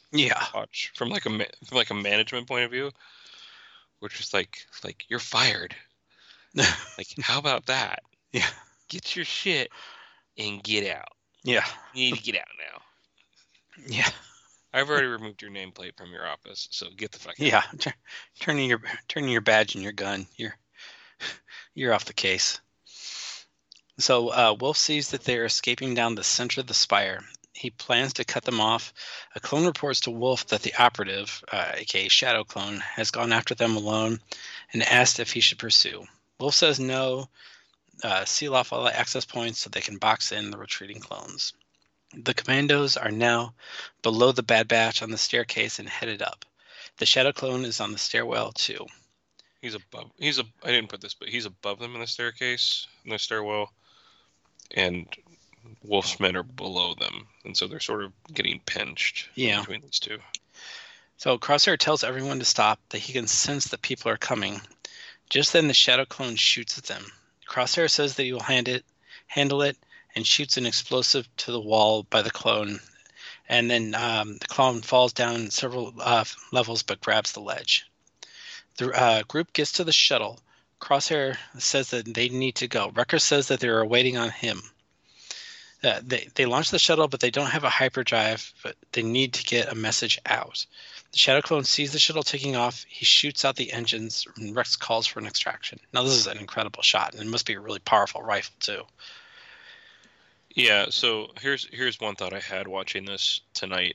C: Yeah.
B: watch from like a management point of view. We're just like you're fired. Like, how about that?
C: Yeah.
B: Get your shit and get out.
C: Yeah.
B: You need to get out now.
C: Yeah.
B: I've already removed your nameplate from your office, so get the fuck out.
C: Yeah. Turning your badge and your gun. You're off the case. So Wolf sees that they're escaping down the center of the spire. He plans to cut them off. A clone reports to Wolf that the operative, aka Shadow Clone, has gone after them alone and asked if he should pursue. Wolf says no, seal off all the access points so they can box in the retreating clones. The commandos are now below the Bad Batch on the staircase and headed up. The Shadow Clone is on the stairwell too.
B: He's above. I didn't put this, but he's above them in the stairwell, and Wolf's men are below them, and so they're sort of getting pinched between these two.
C: So Crosshair tells everyone to stop, that he can sense that people are coming. Just then the Shadow Clone shoots at them. Crosshair says that he will handle it, and shoots an explosive to the wall by the clone. And then the clone falls down several levels but grabs the ledge. The group gets to the shuttle. Crosshair says that they need to go. Wrecker says that they're waiting on him. They launch the shuttle, but they don't have a hyperdrive, but they need to get a message out. The Shadow Clone sees the shuttle taking off. He shoots out the engines, and Rex calls for an extraction. Now, this is an incredible shot, and it must be a really powerful rifle, too.
B: Yeah, so here's one thought I had watching this tonight.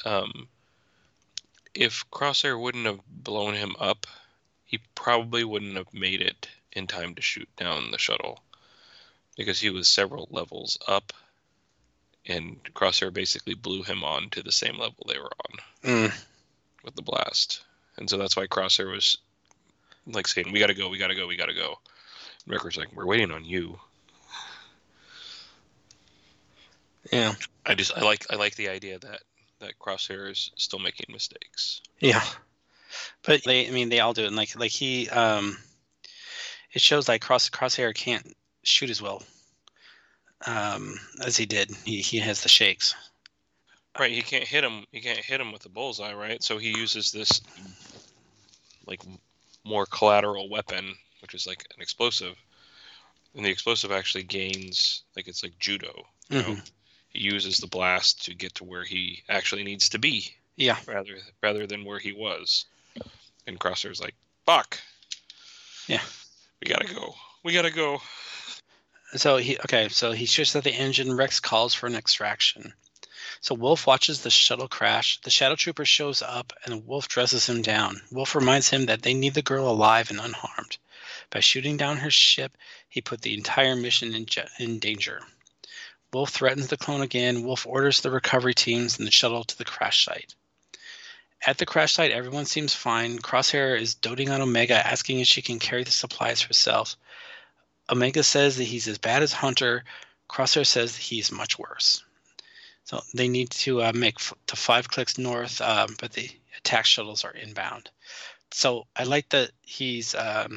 B: If Crosshair wouldn't have blown him up, he probably wouldn't have made it in time to shoot down the shuttle, because he was several levels up, and Crosshair basically blew him on to the same level they were on with the blast. And so that's why Crosshair was like saying, we gotta go. And Wrecker's like, we're waiting on you.
C: Yeah.
B: I like the idea that Crosshair is still making mistakes.
C: Yeah. But they all do it. And like he it shows like Crosshair can't shoot as well as he did. He has the shakes.
B: Right, he can't hit him with a bullseye, right? So he uses this like more collateral weapon, which is like an explosive. And the explosive actually gains, like, it's like judo. You know? He uses the blast to get to where he actually needs to be.
C: Yeah.
B: Rather than where he was. And Crosshair's like, fuck.
C: Yeah.
B: We gotta go.
C: So he shoots at the engine. Rex calls for an extraction. So Wolf watches the shuttle crash. The Shadow Trooper shows up, and Wolf dresses him down. Wolf reminds him that they need the girl alive and unharmed. By shooting down her ship, he put the entire mission in danger. Wolf threatens the clone again. Wolf orders the recovery teams and the shuttle to the crash site. At the crash site, everyone seems fine. Crosshair is doting on Omega, asking if she can carry the supplies herself. Omega says that he's as bad as Hunter. Crosshair says that he's much worse. So they need to make to 5 clicks north, but the attack shuttles are inbound. So I like that he's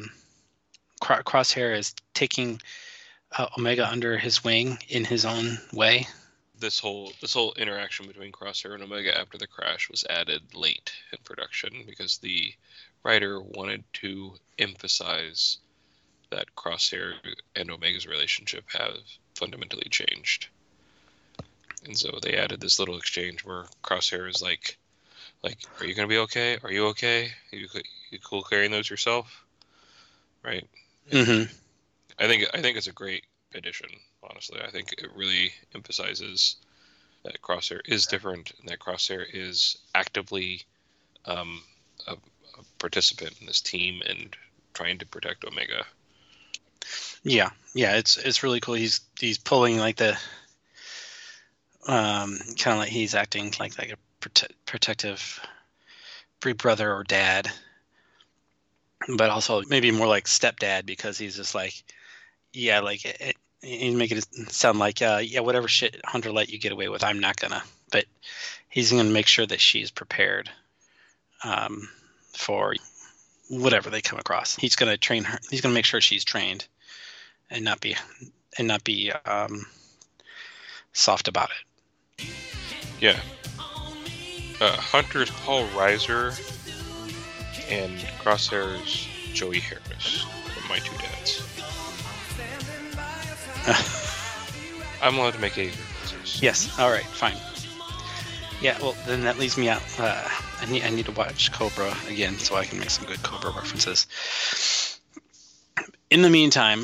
C: Crosshair is taking Omega under his wing in his own way.
B: This whole interaction between Crosshair and Omega after the crash was added late in production because the writer wanted to emphasize that Crosshair and Omega's relationship have fundamentally changed. And so they added this little exchange where Crosshair is like, are you going to be okay? Are you okay? You cool carrying those yourself? Right?
C: Mm-hmm.
B: I think it's a great addition, honestly. I think it really emphasizes that Crosshair is different and that Crosshair is actively a participant in this team and trying to protect Omega.
C: Yeah, it's really cool. He's pulling like the kind of like he's acting like a protective brother or dad, but also maybe more like stepdad because he's just like, yeah, like he's making it sound like, yeah, whatever shit Hunter let you get away with, I'm not gonna. But he's gonna make sure that she's prepared for whatever they come across. He's gonna train her. He's gonna make sure she's trained, and not be soft about it.
B: Yeah. Hunter's Paul Reiser and Crosshair's Joey Harris from My Two Dads. I'm allowed to make 80 references.
C: Yes. All right. Fine. Yeah. Well, then that leaves me out. I need to watch Cobra again so I can make some good Cobra references. In the meantime,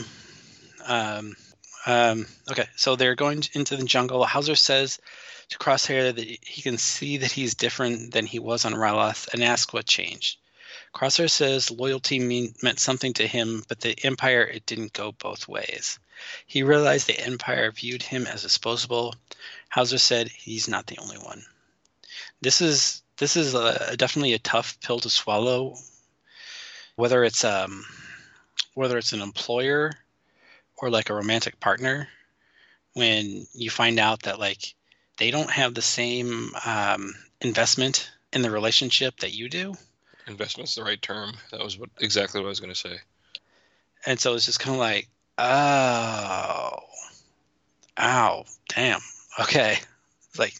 C: okay. So they're going into the jungle. Hauser says to Crosshair that he can see that he's different than he was on Ryloth and asks what changed. Crosshair says loyalty meant something to him, but the Empire, it didn't go both ways. He realized the Empire viewed him as disposable. Hauser said he's not the only one. This is definitely a tough pill to swallow, whether it's an employer or like a romantic partner, when you find out that like they don't have the same investment in the relationship that you do.
B: Investment's the right term. That was exactly what I was going to say.
C: And so it's just kind of like, ow, damn. Okay. It's like,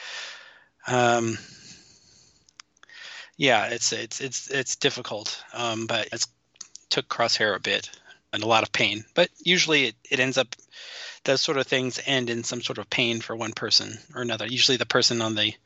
C: yeah, it's difficult. But it took Crosshair a bit and a lot of pain, but usually it ends up, those sort of things end in some sort of pain for one person or another. Usually the person on the,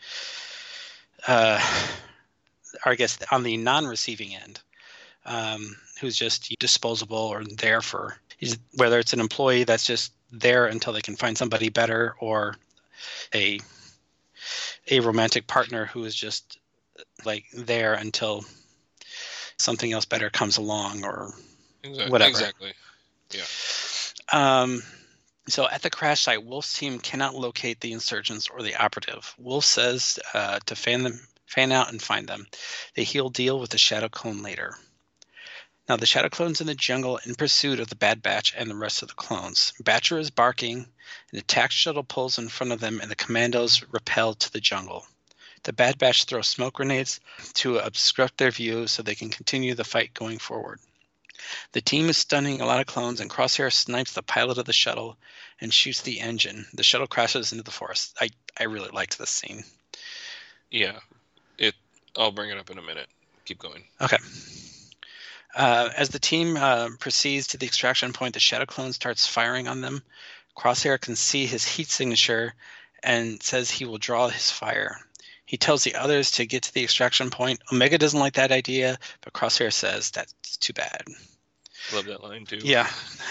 C: or I guess on the non-receiving end, who's just disposable or there for, whether it's an employee that's just there until they can find somebody better, or a romantic partner who is just like there until something else better comes along, or whatever.
B: Exactly. Yeah.
C: So at the crash site, Wolf's team cannot locate the insurgents or the operative. Wolf says to fan out and find them. He'll deal with the Shadow Clone later. Now the Shadow Clone's in the jungle in pursuit of the Bad Batch and the rest of the clones. Batcher is barking, an attack shuttle pulls in front of them, and the commandos repel to the jungle. The Bad Batch throw smoke grenades to obstruct their view so they can continue the fight going forward. The team is stunning a lot of clones, and Crosshair snipes the pilot of the shuttle and shoots the engine. The shuttle crashes into the forest. I really liked this scene.
B: Yeah. I'll bring it up in a minute. Keep going.
C: Okay. As the team proceeds to the extraction point, the Shadow Clone starts firing on them. Crosshair can see his heat signature and says he will draw his fire. He tells the others to get to the extraction point. Omega doesn't like that idea, but Crosshair says that's too bad.
B: Love that line too.
C: Yeah.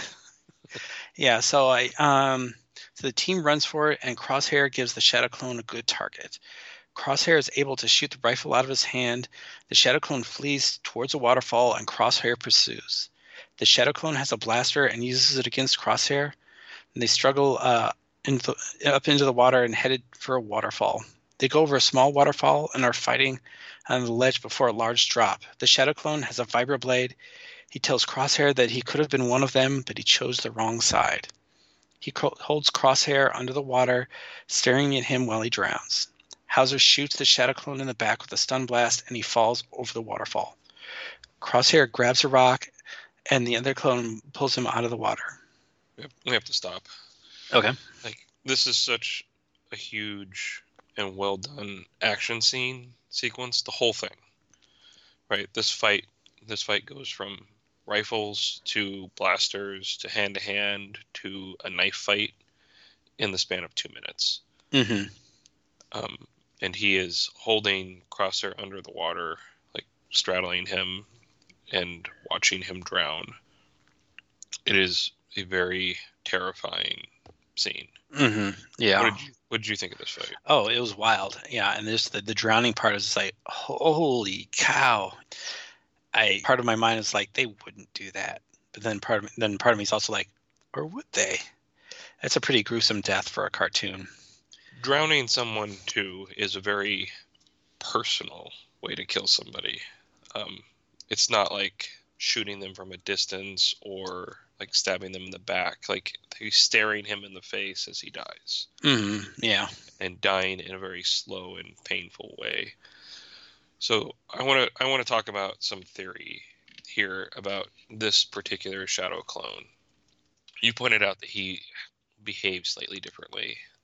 C: Yeah, so the team runs for it, and Crosshair gives the Shadow Clone a good target. Crosshair is able to shoot the rifle out of his hand. The Shadow Clone flees towards a waterfall, and Crosshair pursues. The Shadow Clone has a blaster and uses it against Crosshair, and they struggle up into the water and headed for a waterfall. They go over a small waterfall and are fighting on the ledge before a large drop. The Shadow Clone has a vibroblade. He tells Crosshair that he could have been one of them, but he chose the wrong side. He holds Crosshair under the water, staring at him while he drowns. Hauser shoots the Shadow Clone in the back with a stun blast, and he falls over the waterfall. Crosshair grabs a rock, and the other clone pulls him out of the water.
B: We have to stop.
C: Okay.
B: This is such a huge and well done action sequence. The whole thing, right? This fight goes from rifles to blasters to hand to a knife fight in the span of 2 minutes.
C: Mm-hmm.
B: And he is holding Crosshair under the water, like straddling him and watching him drown. It is a very terrifying scene.
C: Mm-hmm. Yeah.
B: What did you think of this fight?
C: Oh, it was wild. Yeah, and there's the drowning part is just like, holy cow. Part of my mind is like, they wouldn't do that. But then part of me is also like, or would they? That's a pretty gruesome death for a cartoon.
B: Drowning someone too is a very personal way to kill somebody. It's not like shooting them from a distance or like stabbing them in the back. Like he's staring him in the face as he dies.
C: Mm-hmm. Yeah.
B: And dying in a very slow and painful way. So I want to talk about some theory here about this particular Shadow Clone. You pointed out that he behaves slightly differently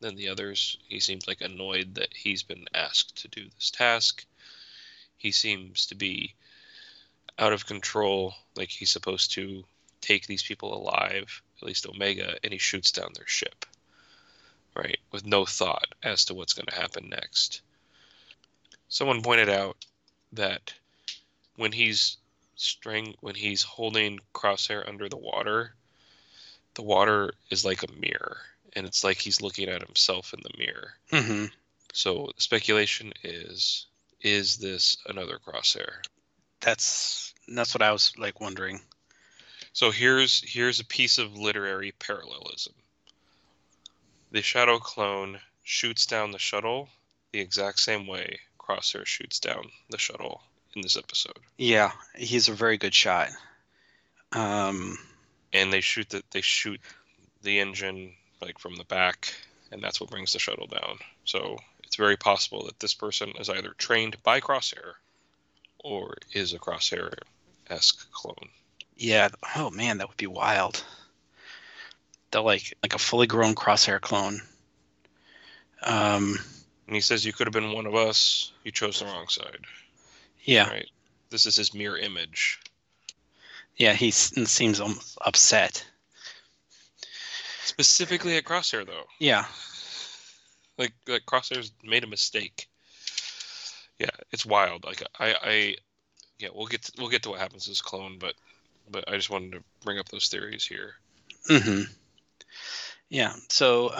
B: than the others. He seems like annoyed that he's been asked to do this task. He seems to be out of control, like he's supposed to take these people alive, at least Omega, and he shoots down their ship, right, with no thought as to what's going to happen next. Someone pointed out that when he's holding Crosshair under the water is like a mirror, and it's like he's looking at himself in the mirror.
C: Mm-hmm.
B: So the speculation is this another Crosshair?
C: That's what I was like wondering.
B: So here's a piece of literary parallelism. The Shadow clone shoots down the shuttle the exact same way Crosshair shoots down the shuttle in this episode.
C: Yeah, he's a very good shot.
B: And they shoot the engine like from the back, and that's what brings the shuttle down. So it's very possible that this person is either trained by Crosshair or is a Crosshair-esque clone.
C: Yeah. Oh man, that would be wild. They're like a fully grown Crosshair clone.
B: And he says, "You could have been one of us. You chose the wrong side."
C: Yeah.
B: Right. This is his mirror image.
C: Yeah, he seems almost upset.
B: Specifically at Crosshair, though.
C: Yeah.
B: Like Crosshair's made a mistake. Yeah, it's wild. Like yeah, we'll get to what happens to this clone, but I just wanted to bring up those theories here.
C: Mm-hmm. Yeah. So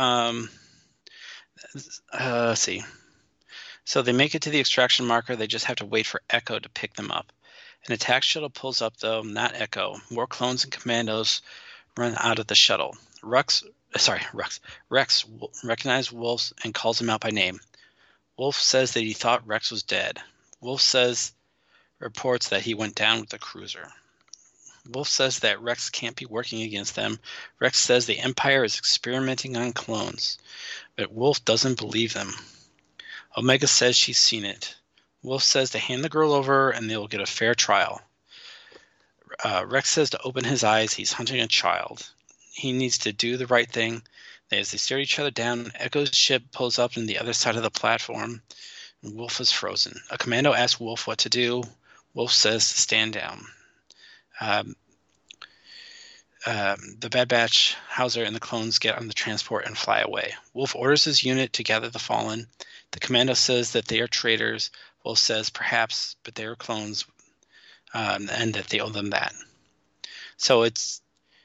C: let's see. So they make it to the extraction marker. They just have to wait for Echo to pick them up. An attack shuttle pulls up, though, not Echo. More clones and commandos run out of the shuttle. Rex recognizes Wolf and calls him out by name. Wolf says that he thought Rex was dead. Wolf reports that he went down with the cruiser. Wolf says that Rex can't be working against them. Rex says the Empire is experimenting on clones, but Wolf doesn't believe them. Omega says she's seen it. Wolf says to hand the girl over and they will get a fair trial. Rex says to open his eyes, he's hunting a child. He needs to do the right thing. As they stare each other down, Echo's ship pulls up on the other side of the platform, and Wolf is frozen. A commando asks Wolf what to do. Wolf says to stand down. The Bad Batch, Hauser, and the clones get on the transport and fly away. Wolf orders his unit to gather the fallen. The commando says that they are traitors. Wolf says perhaps, but they are clones, and that they owe them that. So it's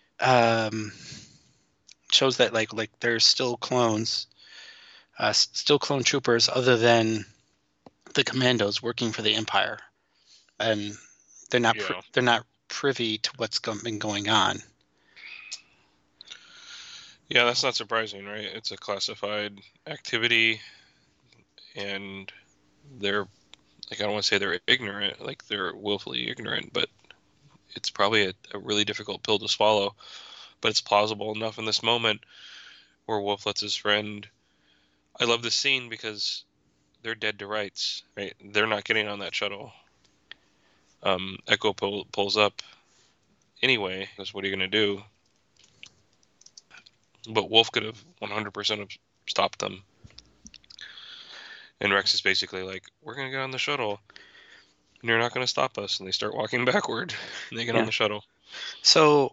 C: shows that like there's still clones, still clone troopers other than the commandos working for the Empire, and they're not privy to what's been going on.
B: Yeah, that's not surprising, right? It's a classified activity, and they're like, I don't want to say they're ignorant, like they're willfully ignorant, but it's probably a really difficult pill to swallow. But it's plausible enough in this moment where Wolf lets his friend. I love this scene because they're dead to rights, right? They're not getting on that shuttle. Echo pulls up anyway. Because what are you going to do? But Wolf could have 100% have stopped them. And Rex is basically like, we're going to get on the shuttle. And you're not going to stop us. And they start walking backward. And they get on the shuttle.
C: So,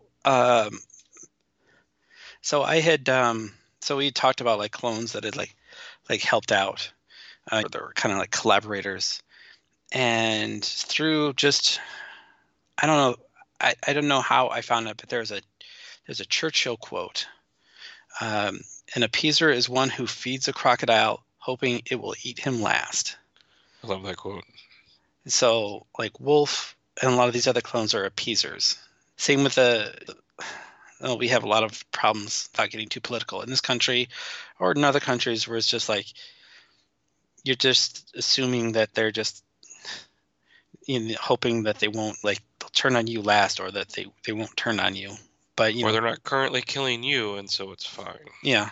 C: I had, so we talked about like clones that had like helped out. They were kind of like collaborators. And through just, I don't know, I don't know how I found it, but there's a Churchill quote. An appeaser is one who feeds a crocodile hoping it will eat him last.
B: I love that quote.
C: So, like Wolf and a lot of these other clones are appeasers. Same with we have a lot of problems without getting too political in this country or in other countries where it's just like you're just assuming that they're just hoping that they won't they'll turn on you last or that they won't turn on you. But
B: or they're not currently killing you, and so it's fine.
C: Yeah.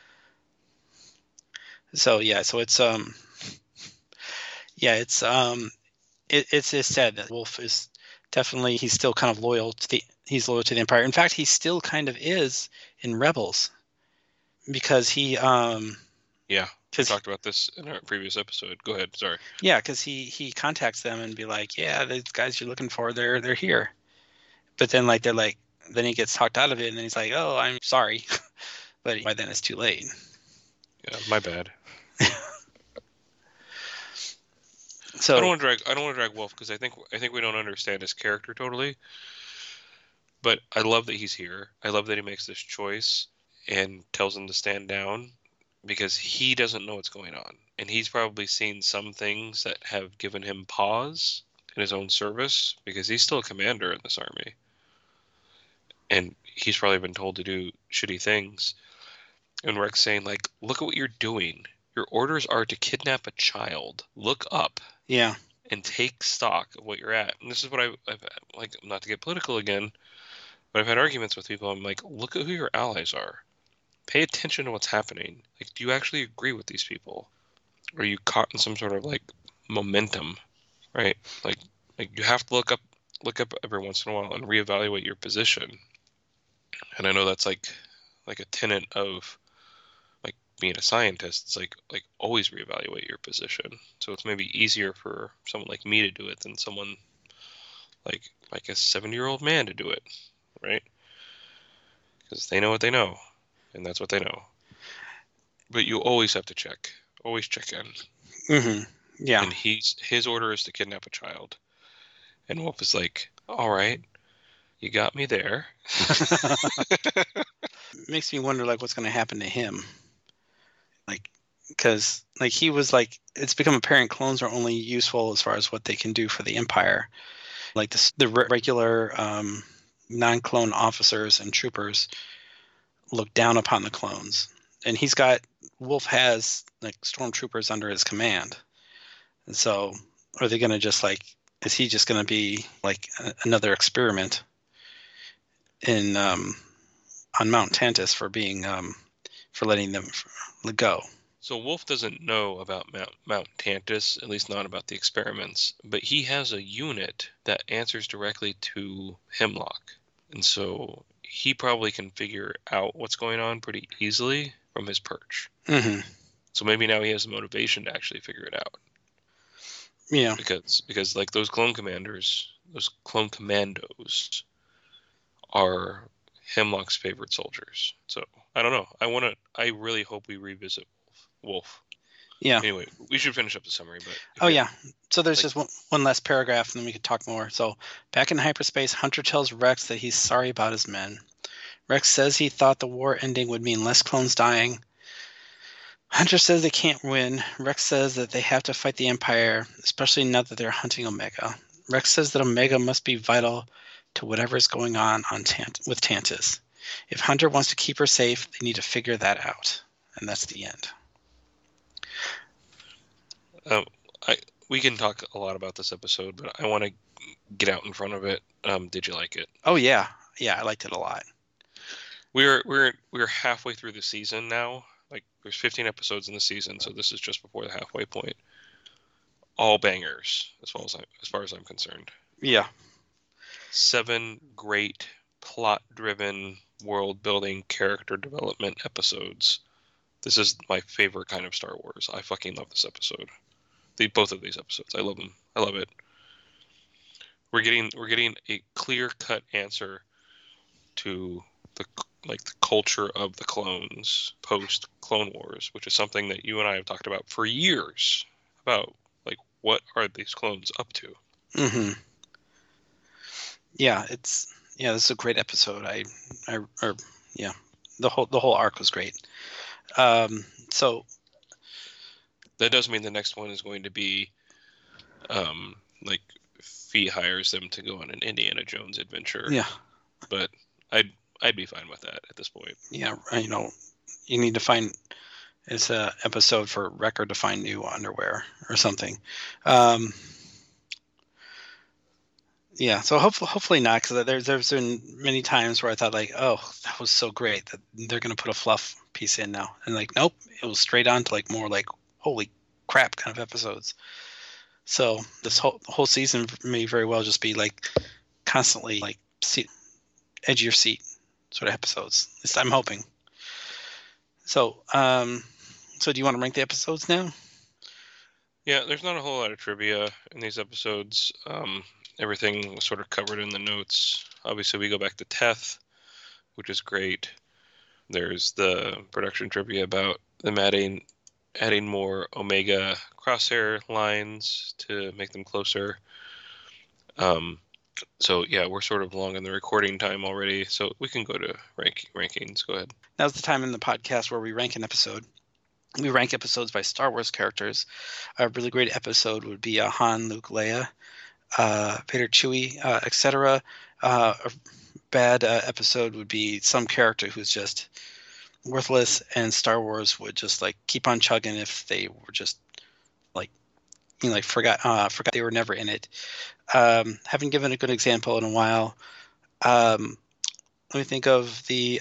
C: So it's it's sad that Wolf is definitely he's still kind of loyal to the Empire. In fact, he still kind of is in Rebels because he
B: Yeah, we
C: 'Cause-
B: talked about this in our previous episode. Go ahead. Sorry.
C: Yeah, because he contacts them and be like, yeah, these guys you're looking for, they're here. But then like they're like, then he gets talked out of it, and then he's like, oh, I'm sorry, but by then it's too late.
B: Yeah, my bad.
C: So
B: I don't want to drag Wolf because I think we don't understand his character totally. But I love that he's here. I love that he makes this choice and tells them to stand down because he doesn't know what's going on, and he's probably seen some things that have given him pause in his own service because he's still a commander in this army, and he's probably been told to do shitty things. And Rex saying like, "Look at what you're doing. Your orders are to kidnap a child. Look up."
C: yeah,
B: And take stock of what you're at. And this is what I've like, not to get political again, but I've had arguments with people. I'm like, look at who your allies are. Pay attention to what's happening. Like, do you actually agree with these people? Or are you caught in some sort of like momentum, right? Like you have to look up every once in a while and reevaluate your position. And I know that's like a tenet of like being a scientist. It's like always reevaluate your position. So it's maybe easier for someone like me to do it than someone like a 70-year-old man to do it, right? Because they know what they know, and that's what they know. But you always have to check. Always check in.
C: mm-hmm. Yeah.
B: And his order is to kidnap a child. And Wolf is like, all right, you got me there.
C: Makes me wonder like what's going to happen to him. Like, because like he was like, it's become apparent clones are only useful as far as what they can do for the Empire. Like the regular non-clone officers and troopers look down upon the clones, and Wolf has like stormtroopers under his command. And so, are they going to just like? Is he just going to be like another experiment in on Mount Tantus for being for letting them go?
B: So Wolf doesn't know about Mount Tantus, at least not about the experiments, but he has a unit that answers directly to Hemlock. And so he probably can figure out what's going on pretty easily from his perch.
C: Mm-hmm.
B: So maybe now he has the motivation to actually figure it out.
C: Yeah.
B: Because like those clone commandos are Hemlock's favorite soldiers. So I don't know. I really hope we revisit Wolf.
C: Yeah.
B: Anyway, we should finish up the summary. But
C: Oh yeah. So there's just one last paragraph, and then we could talk more. So back in hyperspace, Hunter tells Rex that he's sorry about his men. Rex says he thought the war ending would mean less clones dying. Hunter says they can't win. Rex says that they have to fight the Empire, especially now that they're hunting Omega. Rex says that Omega must be vital to whatever is going on with Tantus. If Hunter wants to keep her safe, they need to figure that out. And that's the end.
B: We can talk a lot about this episode, but I want to get out in front of it. Did you like it?
C: Oh yeah, I liked it a lot.
B: We're halfway through the season now. Like there's 15 episodes in the season, so this is just before the halfway point. All bangers, as far as I'm concerned.
C: Yeah.
B: 7 great plot-driven, world-building, character development episodes. This is my favorite kind of Star Wars. I fucking love this episode. Both of these episodes, I love them. I love it. We're getting a clear-cut answer to the culture of the clones post Clone Wars, which is something that you and I have talked about for years. About like what are these clones up to?
C: Mm-hmm. Yeah, this is a great episode. The whole arc was great. So
B: that does mean the next one is going to be, like Fee hires them to go on an Indiana Jones adventure.
C: Yeah,
B: but I'd be fine with that at this point.
C: Yeah, you need to find. It's an episode for Wrecker to find new underwear or something. Yeah, so hopefully not, because there's been many times where I thought like, oh, that was so great that they're gonna put a fluff piece in now, and like, nope, it was straight on to like more like holy crap kind of episodes. So this whole season may very well just be like constantly like edge of your seat sort of episodes. At least I'm hoping. So So do you want to rank the episodes now?
B: Yeah, there's not a whole lot of trivia in these episodes. Everything was sort of covered in the notes. Obviously, we go back to Teth, which is great. There's the production trivia about them adding more Omega crosshair lines to make them closer. So yeah, we're sort of long in the recording time already, so we can go to rankings. Go ahead.
C: Now's the time in the podcast where we rank an episode. We rank episodes by Star Wars characters. A really great episode would be Han, Luke, Leia, Vader, Chewie, etc. A bad episode would be some character who's just worthless, and Star Wars would just like keep on chugging if they were just like, forgot they were never in it. Haven't given a good example in a while. Let me think of the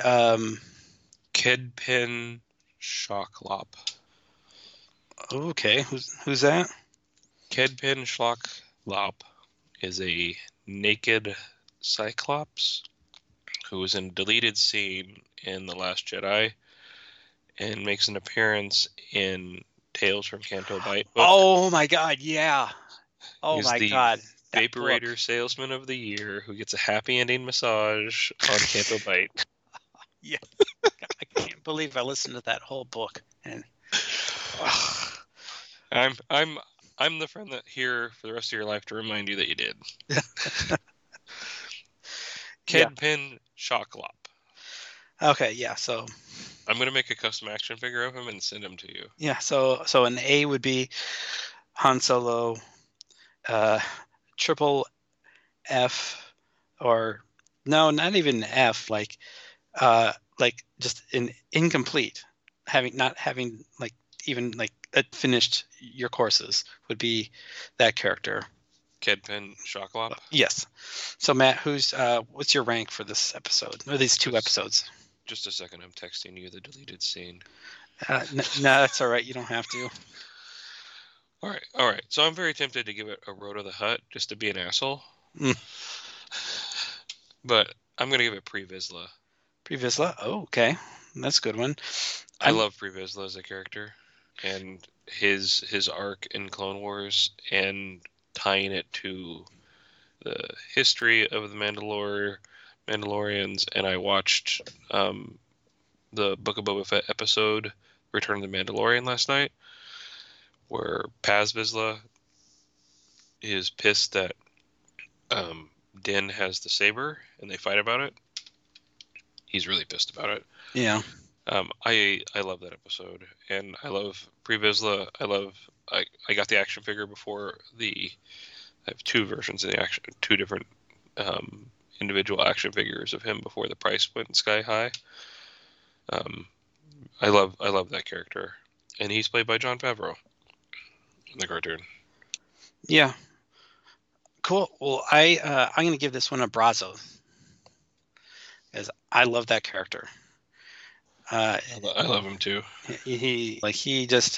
B: Kedpin Shocklop.
C: Okay, who's that?
B: Kedpin Shocklop is a naked Cyclops who was in a deleted scene in The Last Jedi and makes an appearance in Tales from Canto Bight book.
C: Oh my God, yeah. Oh
B: He's
C: my
B: the
C: God. that
B: Vaporator
C: book.
B: Salesman of the Year who gets a happy ending massage on Canto Bight.
C: Yeah. I can't believe I listened to that whole book. And
B: I'm the friend that here for the rest of your life to remind you that you did. Kedpin Shocklop.
C: Okay, yeah. So
B: I'm gonna make a custom action figure of him and send him to you.
C: yeah, so an A would be Han Solo, triple F, or no, not even F, like just an incomplete, not having like even like finished your courses would be that character.
B: Kedpin Shocklop.
C: Yes. So Matt, what's your rank for this episode or these two episodes?
B: Just a second, I'm texting you the deleted scene.
C: No, that's all right. You don't have to.
B: All right. So I'm very tempted to give it a Road of the Hutt just to be an asshole. But I'm going to give it Pre Vizsla.
C: Pre Vizsla? Oh, okay. That's a good one.
B: I love Pre Vizsla as a character. And his arc in Clone Wars and tying it to the history of the Mandalorians. And I watched the Book of Boba Fett episode, Return of the Mandalorian, last night, where Paz Vizsla is pissed that Din has the saber and they fight about it. He's really pissed about it.
C: Yeah.
B: I love that episode, and I love Pre Vizsla. I got the action figure before I have two versions of the action, two different individual action figures of him before the price went sky high. I love that character, and he's played by Jon Favreau in the cartoon.
C: Yeah. Cool. Well, I'm going to give this one a Brazo, because I love that character.
B: I love him too.
C: He just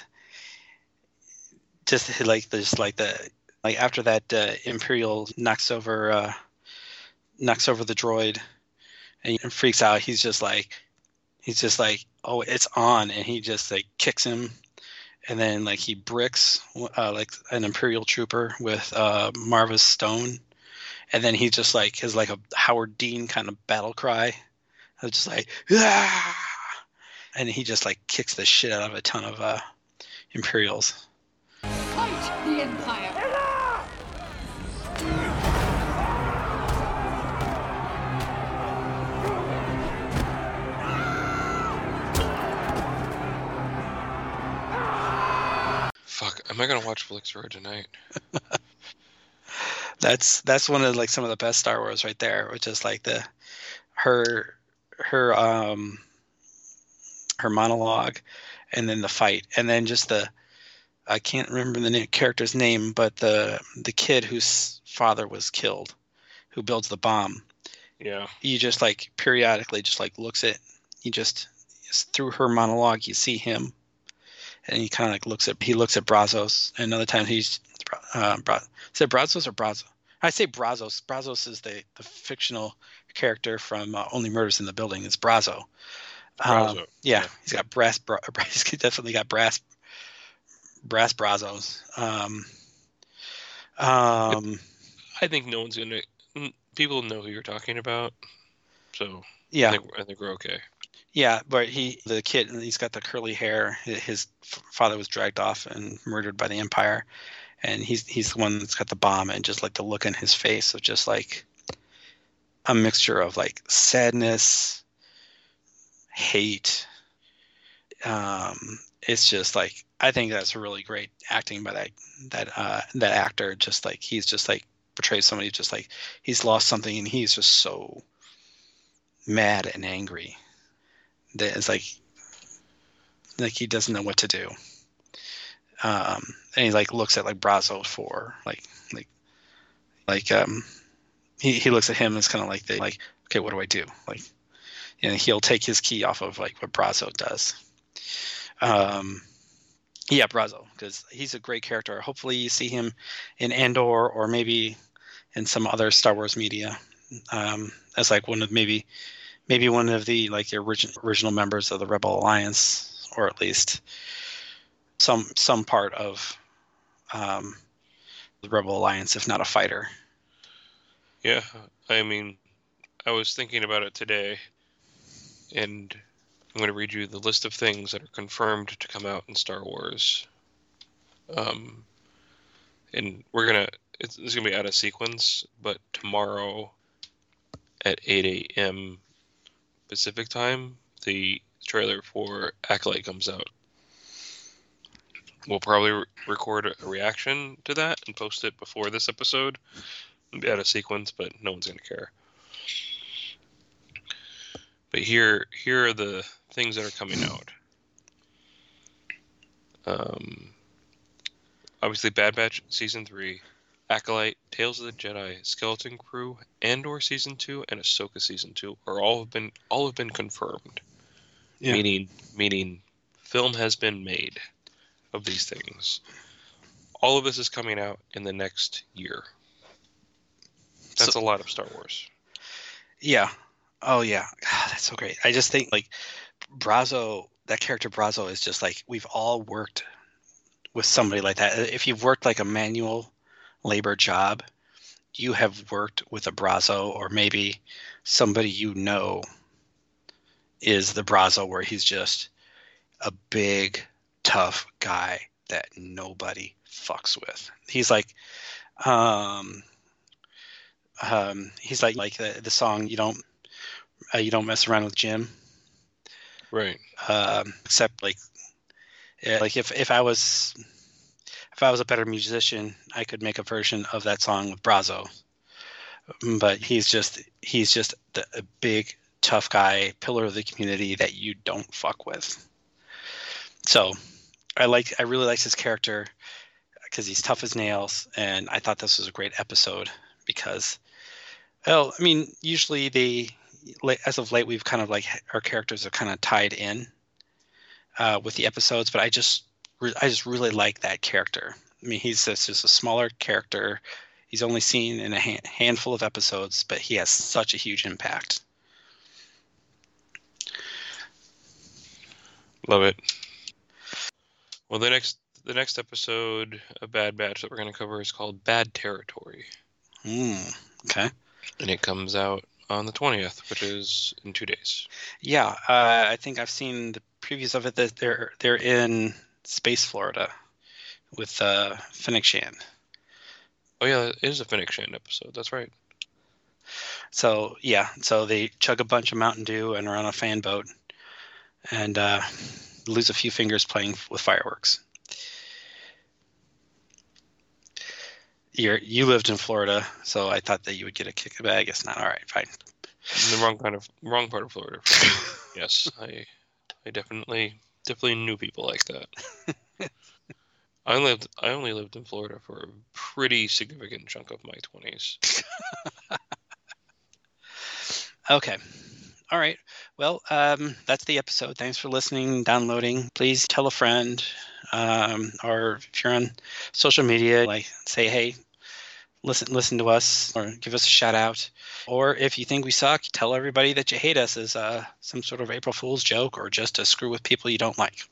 C: after that Imperial knocks over the droid and freaks out. He's just like, oh, it's on, and he just like kicks him, and then like he bricks like an Imperial trooper with Marva's stone, and then he just like has like a Howard Dean kind of battle cry. It's just like, ah! And he just like kicks the shit out of a ton of Imperials.
I: Fight the Empire!
B: Fuck, am I gonna watch Flixroid tonight?
C: That's one of like some of the best Star Wars right there, which is like her monologue, and then the fight, and then just I can't remember the character's name, but the kid whose father was killed, who builds the bomb.
B: Yeah.
C: You just like periodically just like looks at, through her monologue you see him, and he kind of like looks at Brazos, and another time he's is it Brazos or Brazo? I say Brazos. Brazos is the fictional character from Only Murders in the Building. It's Brazo.
B: Brazo.
C: Yeah, he's got he's definitely got brass Brazos.
B: I think no one's gonna. People know who you're talking about, so
C: Yeah,
B: I think we're okay.
C: yeah, but the kid, he's got the curly hair. His father was dragged off and murdered by the Empire, and he's the one that's got the bomb, and just like the look in his face of just like a mixture of like sadness, hate. It's just like, I think that's really great acting by that actor. Just like he's just like portrays somebody just like he's lost something and he's just so mad and angry that it's like he doesn't know what to do. And he like looks at like Brazo for he looks at him as kind of like okay, what do I do? Like, he'll take his key off of like what Brazo does. Yeah, Brazo, because he's a great character. Hopefully you see him in Andor or maybe in some other Star Wars media, as like one of maybe one of the like the original members of the Rebel Alliance, or at least some part of the Rebel Alliance, if not a fighter.
B: Yeah, I mean, I was thinking about it today, and I'm going to read you the list of things that are confirmed to come out in Star Wars. And this is going to be out of sequence, but tomorrow at 8 a.m. Pacific time, the trailer for Acolyte comes out. We'll probably record a reaction to that and post it before this episode. It'll be out of sequence, but no one's going to care. But here are the things that are coming out. Obviously, Bad Batch Season 3, Acolyte, Tales of the Jedi, Skeleton Crew, Andor Season 2, and Ahsoka Season 2 are all have been confirmed. Yeah. Meaning film has been made of these things. All of this is coming out in the next year. That's a lot of Star Wars.
C: Yeah. Oh yeah. God, that's so great. I just think like Brazo, that character Brazo is just like, we've all worked with somebody like that. If you've worked like a manual labor job, you have worked with a Brazo, or maybe somebody is the Brazo, where he's just a big, tough guy that nobody fucks with. He's like, he's like the song "You Don't Mess Around with Jim,"
B: right?
C: Except like if I was a better musician, I could make a version of that song with Brazo. But he's just a big, tough guy, pillar of the community that you don't fuck with. So I really liked his character because he's tough as nails, and I thought this was a great episode because, well, I mean, usually as of late, we've kind of like our characters are kind of tied in with the episodes, but I just really like that character. I mean, he's just a smaller character. He's only seen in a handful of episodes, but he has such a huge impact.
B: Love it. Well, the next episode of Bad Batch that we're going to cover is called Bad Territory.
C: Okay.
B: And it comes out on the 20th, which is in 2 days.
C: Yeah, I think I've seen the previews of it. That they're in Space Florida with Fennec Shand.
B: Oh yeah, it is a Fennec Shand episode. That's right.
C: So yeah, they chug a bunch of Mountain Dew and are on a fan boat, and lose a few fingers playing with fireworks. You lived in Florida, so I thought that you would get a kick, but I guess not. All right, fine.
B: The wrong part of Florida. Yes, I definitely knew people like that. I only lived in Florida for a pretty significant chunk of my 20s.
C: Okay. All right. Well, that's the episode. Thanks for listening, downloading. Please tell a friend, or if you're on social media, like say, hey, listen to us or give us a shout out. Or if you think we suck, tell everybody that you hate us as some sort of April Fool's joke or just to screw with people you don't like.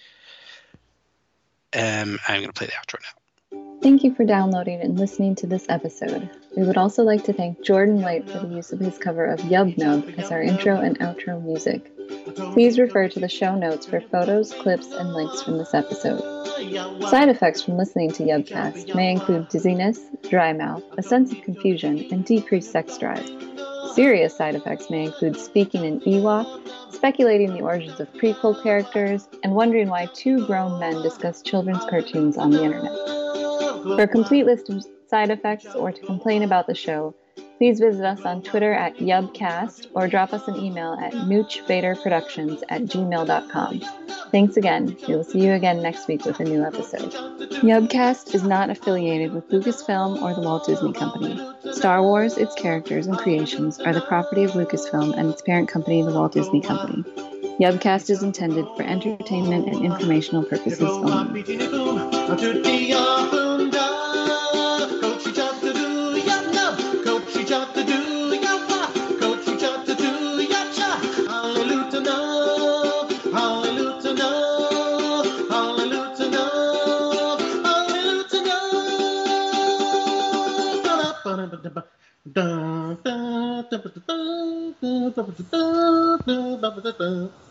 C: I'm going to play the outro now.
J: Thank you for downloading and listening to this episode. We would also like to thank Jordan White for the use of his cover of Yub Nub as our intro and outro music. Please refer to the show notes for photos, clips, and links from this episode. Side effects from listening to Yubcast may include dizziness, dry mouth, a sense of confusion, and decreased sex drive. Serious side effects may include speaking in Ewok, speculating the origins of prequel characters, and wondering why two grown men discuss children's cartoons on the internet. For a complete list of side effects or to complain about the show, please visit us on Twitter at Yubcast or drop us an email at noochvaderproductions@gmail.com. Thanks again. We will see you again next week with a new episode. Yubcast is not affiliated with Lucasfilm or the Walt Disney Company. Star Wars, its characters, and creations are the property of Lucasfilm and its parent company, the Walt Disney Company. Yubcast is intended for entertainment and informational purposes only.
A: Dun, dun, dun, dun, dun, dun, dun, dun, dun, dun, dun, dun, dun.